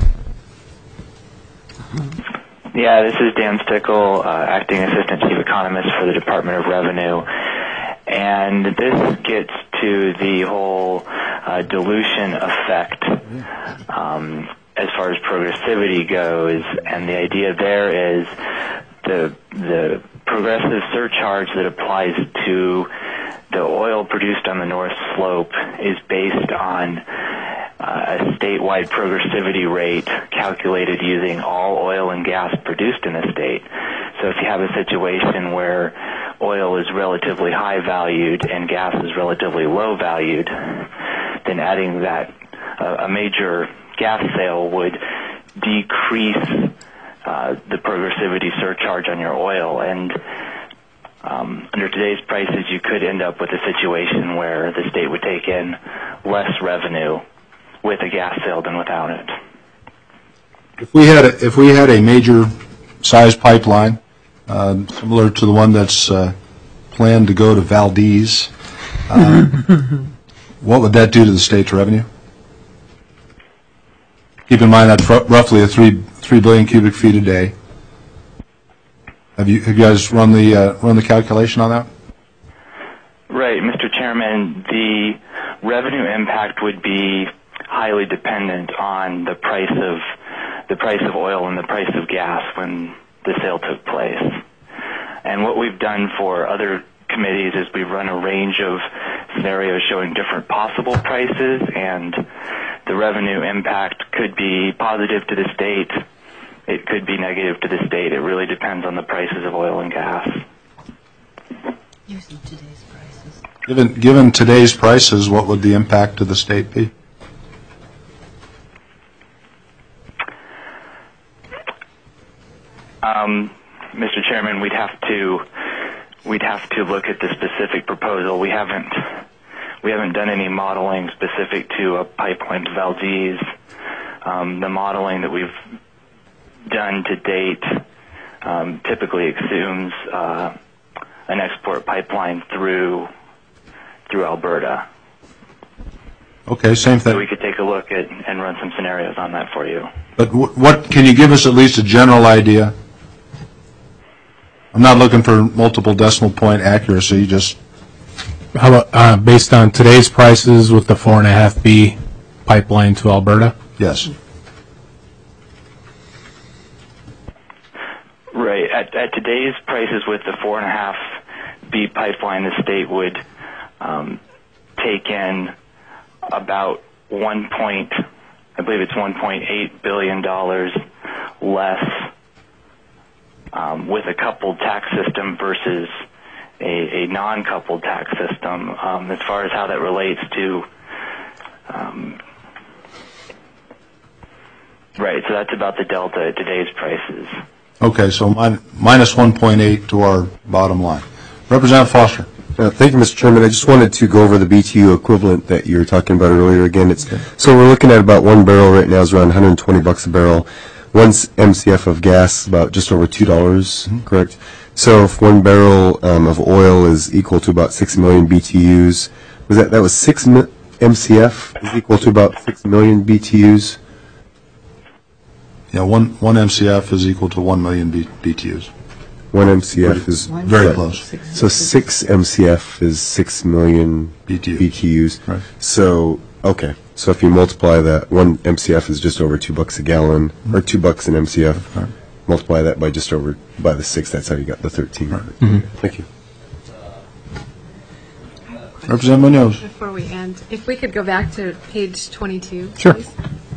Yeah, this is Dan Stickle, uh, Acting Assistant Chief Economist for the Department of Revenue. And this gets to the whole uh, dilution effect um, as far as progressivity goes. And the idea there is the the progressive surcharge that applies to the oil produced on the North Slope is based on uh, a statewide progressivity rate calculated using all oil and gas produced in a state. So if you have a situation where oil is relatively high valued and gas is relatively low valued, then adding that uh, a major gas sale would decrease uh, the progressivity surcharge on your oil. And um, under today's prices, you could end up with a situation where the state would take in less revenue with a gas sale than without it. If we had a, if we had a major size pipeline, uh, similar to the one that's uh, planned to go to Valdez, uh, what would that do to the state's revenue? Keep in mind that's r- roughly a three three billion cubic feet a day. Have you have you guys run the uh, run the calculation on that? Right, Mister Chairman. The revenue impact would be highly dependent on the price of the price of oil and the price of gas when the sale took place. And what we've done for other committees is we've run a range of scenarios showing different possible prices, and the revenue impact could be positive to the state. It could be negative to the state. It really depends on the prices of oil and gas. Using today's prices. Given given today's prices, what would the impact to the state be? Um, Mister Chairman, we'd have to we'd have to look at the specific proposal. We haven't we haven't done any modeling specific to a pipeline to Valdez. Um, the modeling that we've done to date um, typically assumes uh, an export pipeline through through Alberta. Okay, same thing. So we could take a look at and run some scenarios on that for you. But w- what can you give us at least a general idea? I'm not looking for multiple decimal point accuracy, just How about, uh, based on today's prices with the four and a half B pipeline to Alberta? yes. Right. At, at today's prices with the four and a half B pipeline, the state would um, take in about one point, I believe it's one point eight billion dollars less um, with a coupled tax system versus a, a non-coupled tax system. Um, as far as how that relates to, um, right. So that's about the delta at today's prices. Okay, so min- minus one point eight to our bottom line. Representative Foster. Uh, Thank you, Mister Chairman. I just wanted to go over the B T U equivalent that you were talking about earlier. Again, it's so we're looking at about one barrel right now is around one hundred twenty bucks a barrel. One s- M C F of gas about just over two dollars, correct? So if one barrel um, of oil is equal to about six million B T Us, was that that was six mi- M C F is equal to about six million B T Us? Yeah, one one M C F is equal to one million B- BTUs. One M C F is Very right. close. So six M C F is six million B T U. B T Us. Right. So okay. So if you multiply that, one M C F is just over two bucks a gallon, or two bucks an M C F. Right. Multiply that by just over by the six. That's how you got the thirteen. Right. Thank you. Representative Munoz. Before we end, if we could go back to page twenty-two, Sure. please.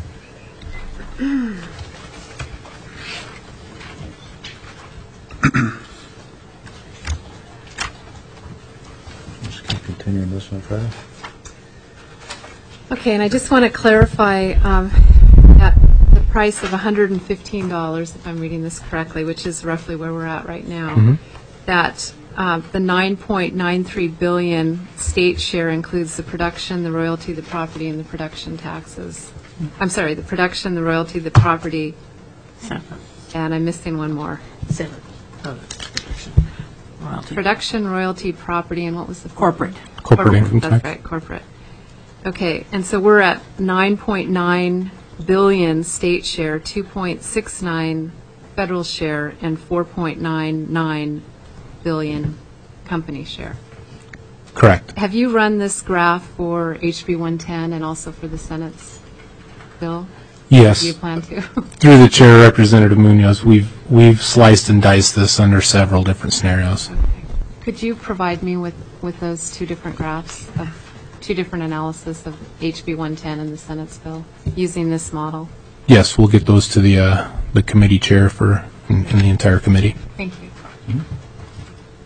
Just keep continuing this one, Fred. Okay, and I just want to clarify um, that the price of one hundred fifteen dollars, if I'm reading this correctly, which is roughly where we're at right now, that uh, the nine point nine three billion dollars state share includes the production, the royalty, the property, and the production taxes. I'm sorry, the production, the royalty, the property, and I'm missing one more. Seven. Oh, production. Royalty. Production, royalty, property, and what was the? Corporate. Corporate income That's tax. right, corporate. Okay, and so we're at nine point nine billion state share, two point six nine federal share, and four point nine nine billion company share. Correct. Have you run this graph for H B one ten and also for the Senate's bill? Yes. Do you plan to? Through the chair, Representative Munoz, we've we've sliced and diced this under several different scenarios. Could you provide me with, with those two different graphs, of two different analysis of H B one ten and the Senate's bill, using this model? Yes, we'll get those to the uh, the committee chair for in, in the entire committee. Thank you.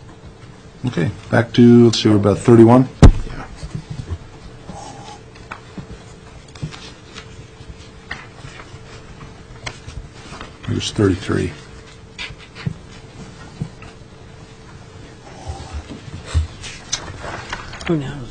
Okay, back to, let's see, we're about thirty-one. There's thirty-three. Who knows?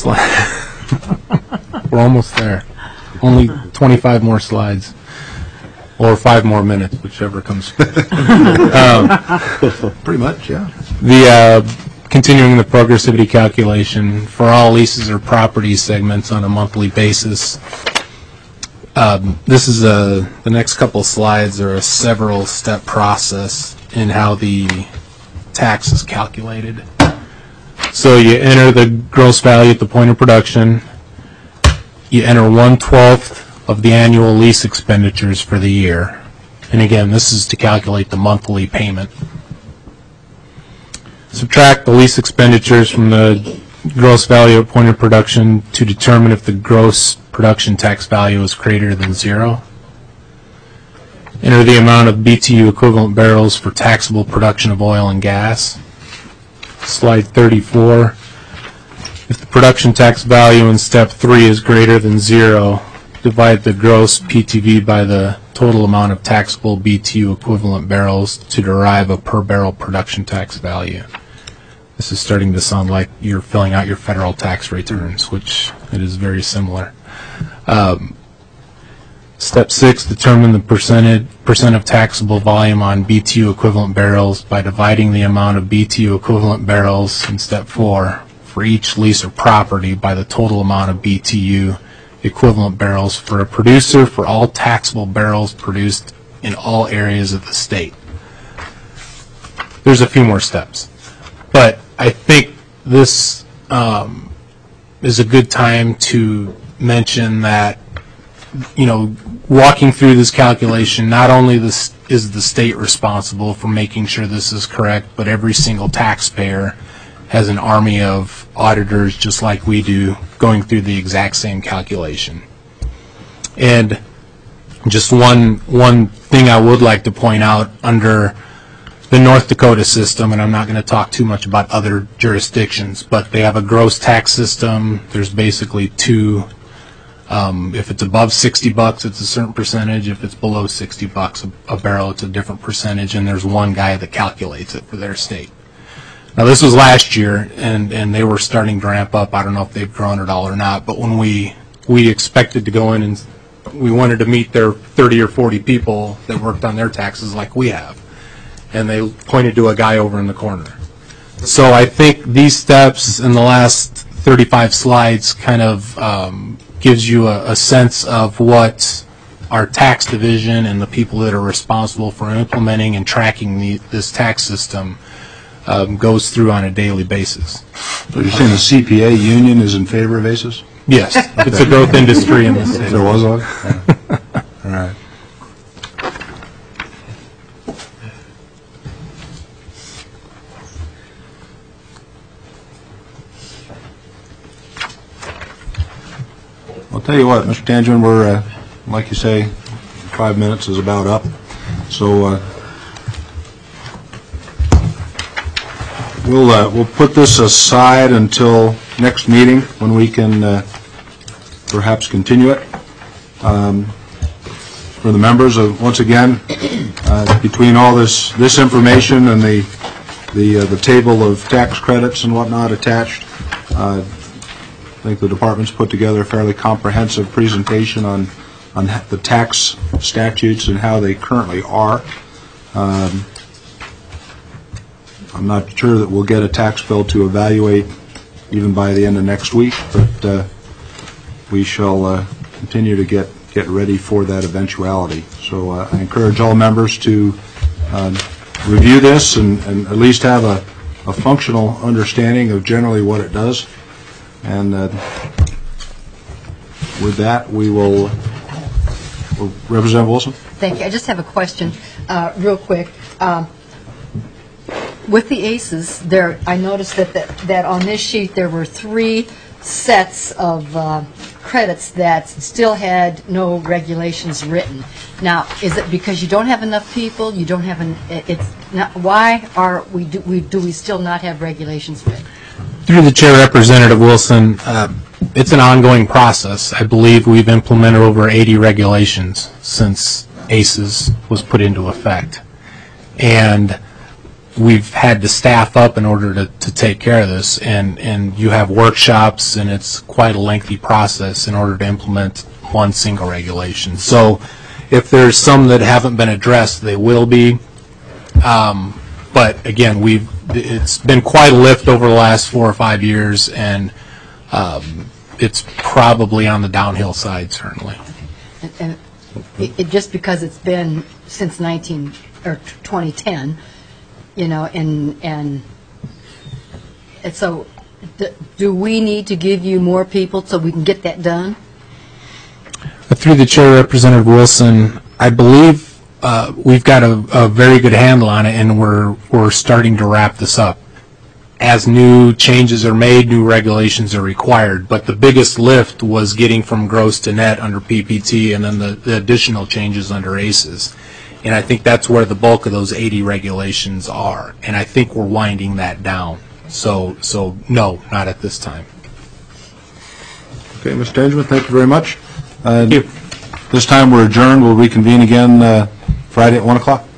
Sli- We're almost there. Only twenty-five more slides. Or five more minutes, whichever comes first. um, Pretty much, yeah. The uh, continuing the progressivity calculation for all leases or property segments on a monthly basis. Um, this is a, the next couple slides are a several step process in how the tax is calculated. So you enter the gross value at the point of production. You enter one twelfth of the annual lease expenditures for the year. And again, this is to calculate the monthly payment. Subtract the lease expenditures from the gross value at point of production to determine if the gross production tax value is greater than zero. Enter the amount of B T U equivalent barrels for taxable production of oil and gas. Slide thirty-four. If the production tax value in step three is greater than zero, divide the gross P T V by the total amount of taxable B T U equivalent barrels to derive a per barrel production tax value. This is starting to sound like you're filling out your federal tax returns, which it is very similar. Um, step six, determine the percentage percent of taxable volume on B T U equivalent barrels by dividing the amount of B T U equivalent barrels in step four for each lease or property by the total amount of B T U equivalent barrels for a producer for all taxable barrels produced in all areas of the state. There's a few more steps, but I think this um, is a good time to mention that, you know, walking through this calculation, not only this is the state responsible for making sure this is correct, but every single taxpayer has an army of auditors just like we do going through the exact same calculation. And just one one thing I would like to point out under the North Dakota system, and I'm not going to talk too much about other jurisdictions, but they have a gross tax system. There's basically two. Um, if it's above sixty bucks, it's a certain percentage. If it's below sixty bucks a, a barrel, it's a different percentage. And there's one guy that calculates it for their state. Now, this was last year, and, and they were starting to ramp up. I don't know if they've grown at all or not, but when we we expected to go in and we wanted to meet their thirty or forty people that worked on their taxes like we have, and they pointed to a guy over in the corner. So I think these steps in the last thirty-five slides kind of um, gives you a, a sense of what our tax division and the people that are responsible for implementing and tracking the, this tax system Um, goes through on a daily basis. So you're saying the C P A union is in favor of A C E S? Yes, it's a growth industry in the state. There was one? Yeah. All right. I'll tell you what, Mister Tangeman, we're, uh, like you say, five minutes is about up. So uh, we'll uh, we'll put this aside until next meeting when we can uh, perhaps continue it. Um, for the members, uh, once again, uh, between all this this information and the the uh, the table of tax credits and whatnot attached, uh, I think the department's put together a fairly comprehensive presentation on on the tax statutes and how they currently are. Um, I'm not sure that we'll get a tax bill to evaluate even by the end of next week, but uh, we shall uh, continue to get, get ready for that eventuality. So uh, I encourage all members to um, review this and, and at least have a, a functional understanding of generally what it does. And uh, with that, we will, will Representative Wilson? Thank you. I just have a question, uh, real quick. Um, with the A C Es, there, I noticed that, that that on this sheet there were three sets of uh, credits that still had no regulations written. Now, is it because you don't have enough people? You don't have an? It's not. Why are we do we do we still not have regulations written? Through the chair, Representative Wilson, uh, it's an ongoing process. I believe we've implemented over eighty regulations since ACES was put into effect. And we've had to staff up in order to, to take care of this, and, and you have workshops, and it's quite a lengthy process in order to implement one single regulation. So if there's some that haven't been addressed, they will be. Um, but again, we've it's been quite a lift over the last four or five years, and um, it's probably on the downhill side, certainly. And, and it, it, just because it's been since nineteen or twenty ten, you know, and and, and so, d do we need to give you more people so we can get that done? Through the chair, Representative Wilson, I believe uh, we've got a, a very good handle on it, and we're we're starting to wrap this up. As new changes are made, new regulations are required. But the biggest lift was getting from gross to net under P P T, and then the, the additional changes under ACES. And I think that's where the bulk of those eighty regulations are. And I think we're winding that down. So, so no, not at this time. Okay, Mister Dangerman, thank you very much. Uh, thank you. This time we're adjourned. We'll reconvene again uh, Friday at one o'clock.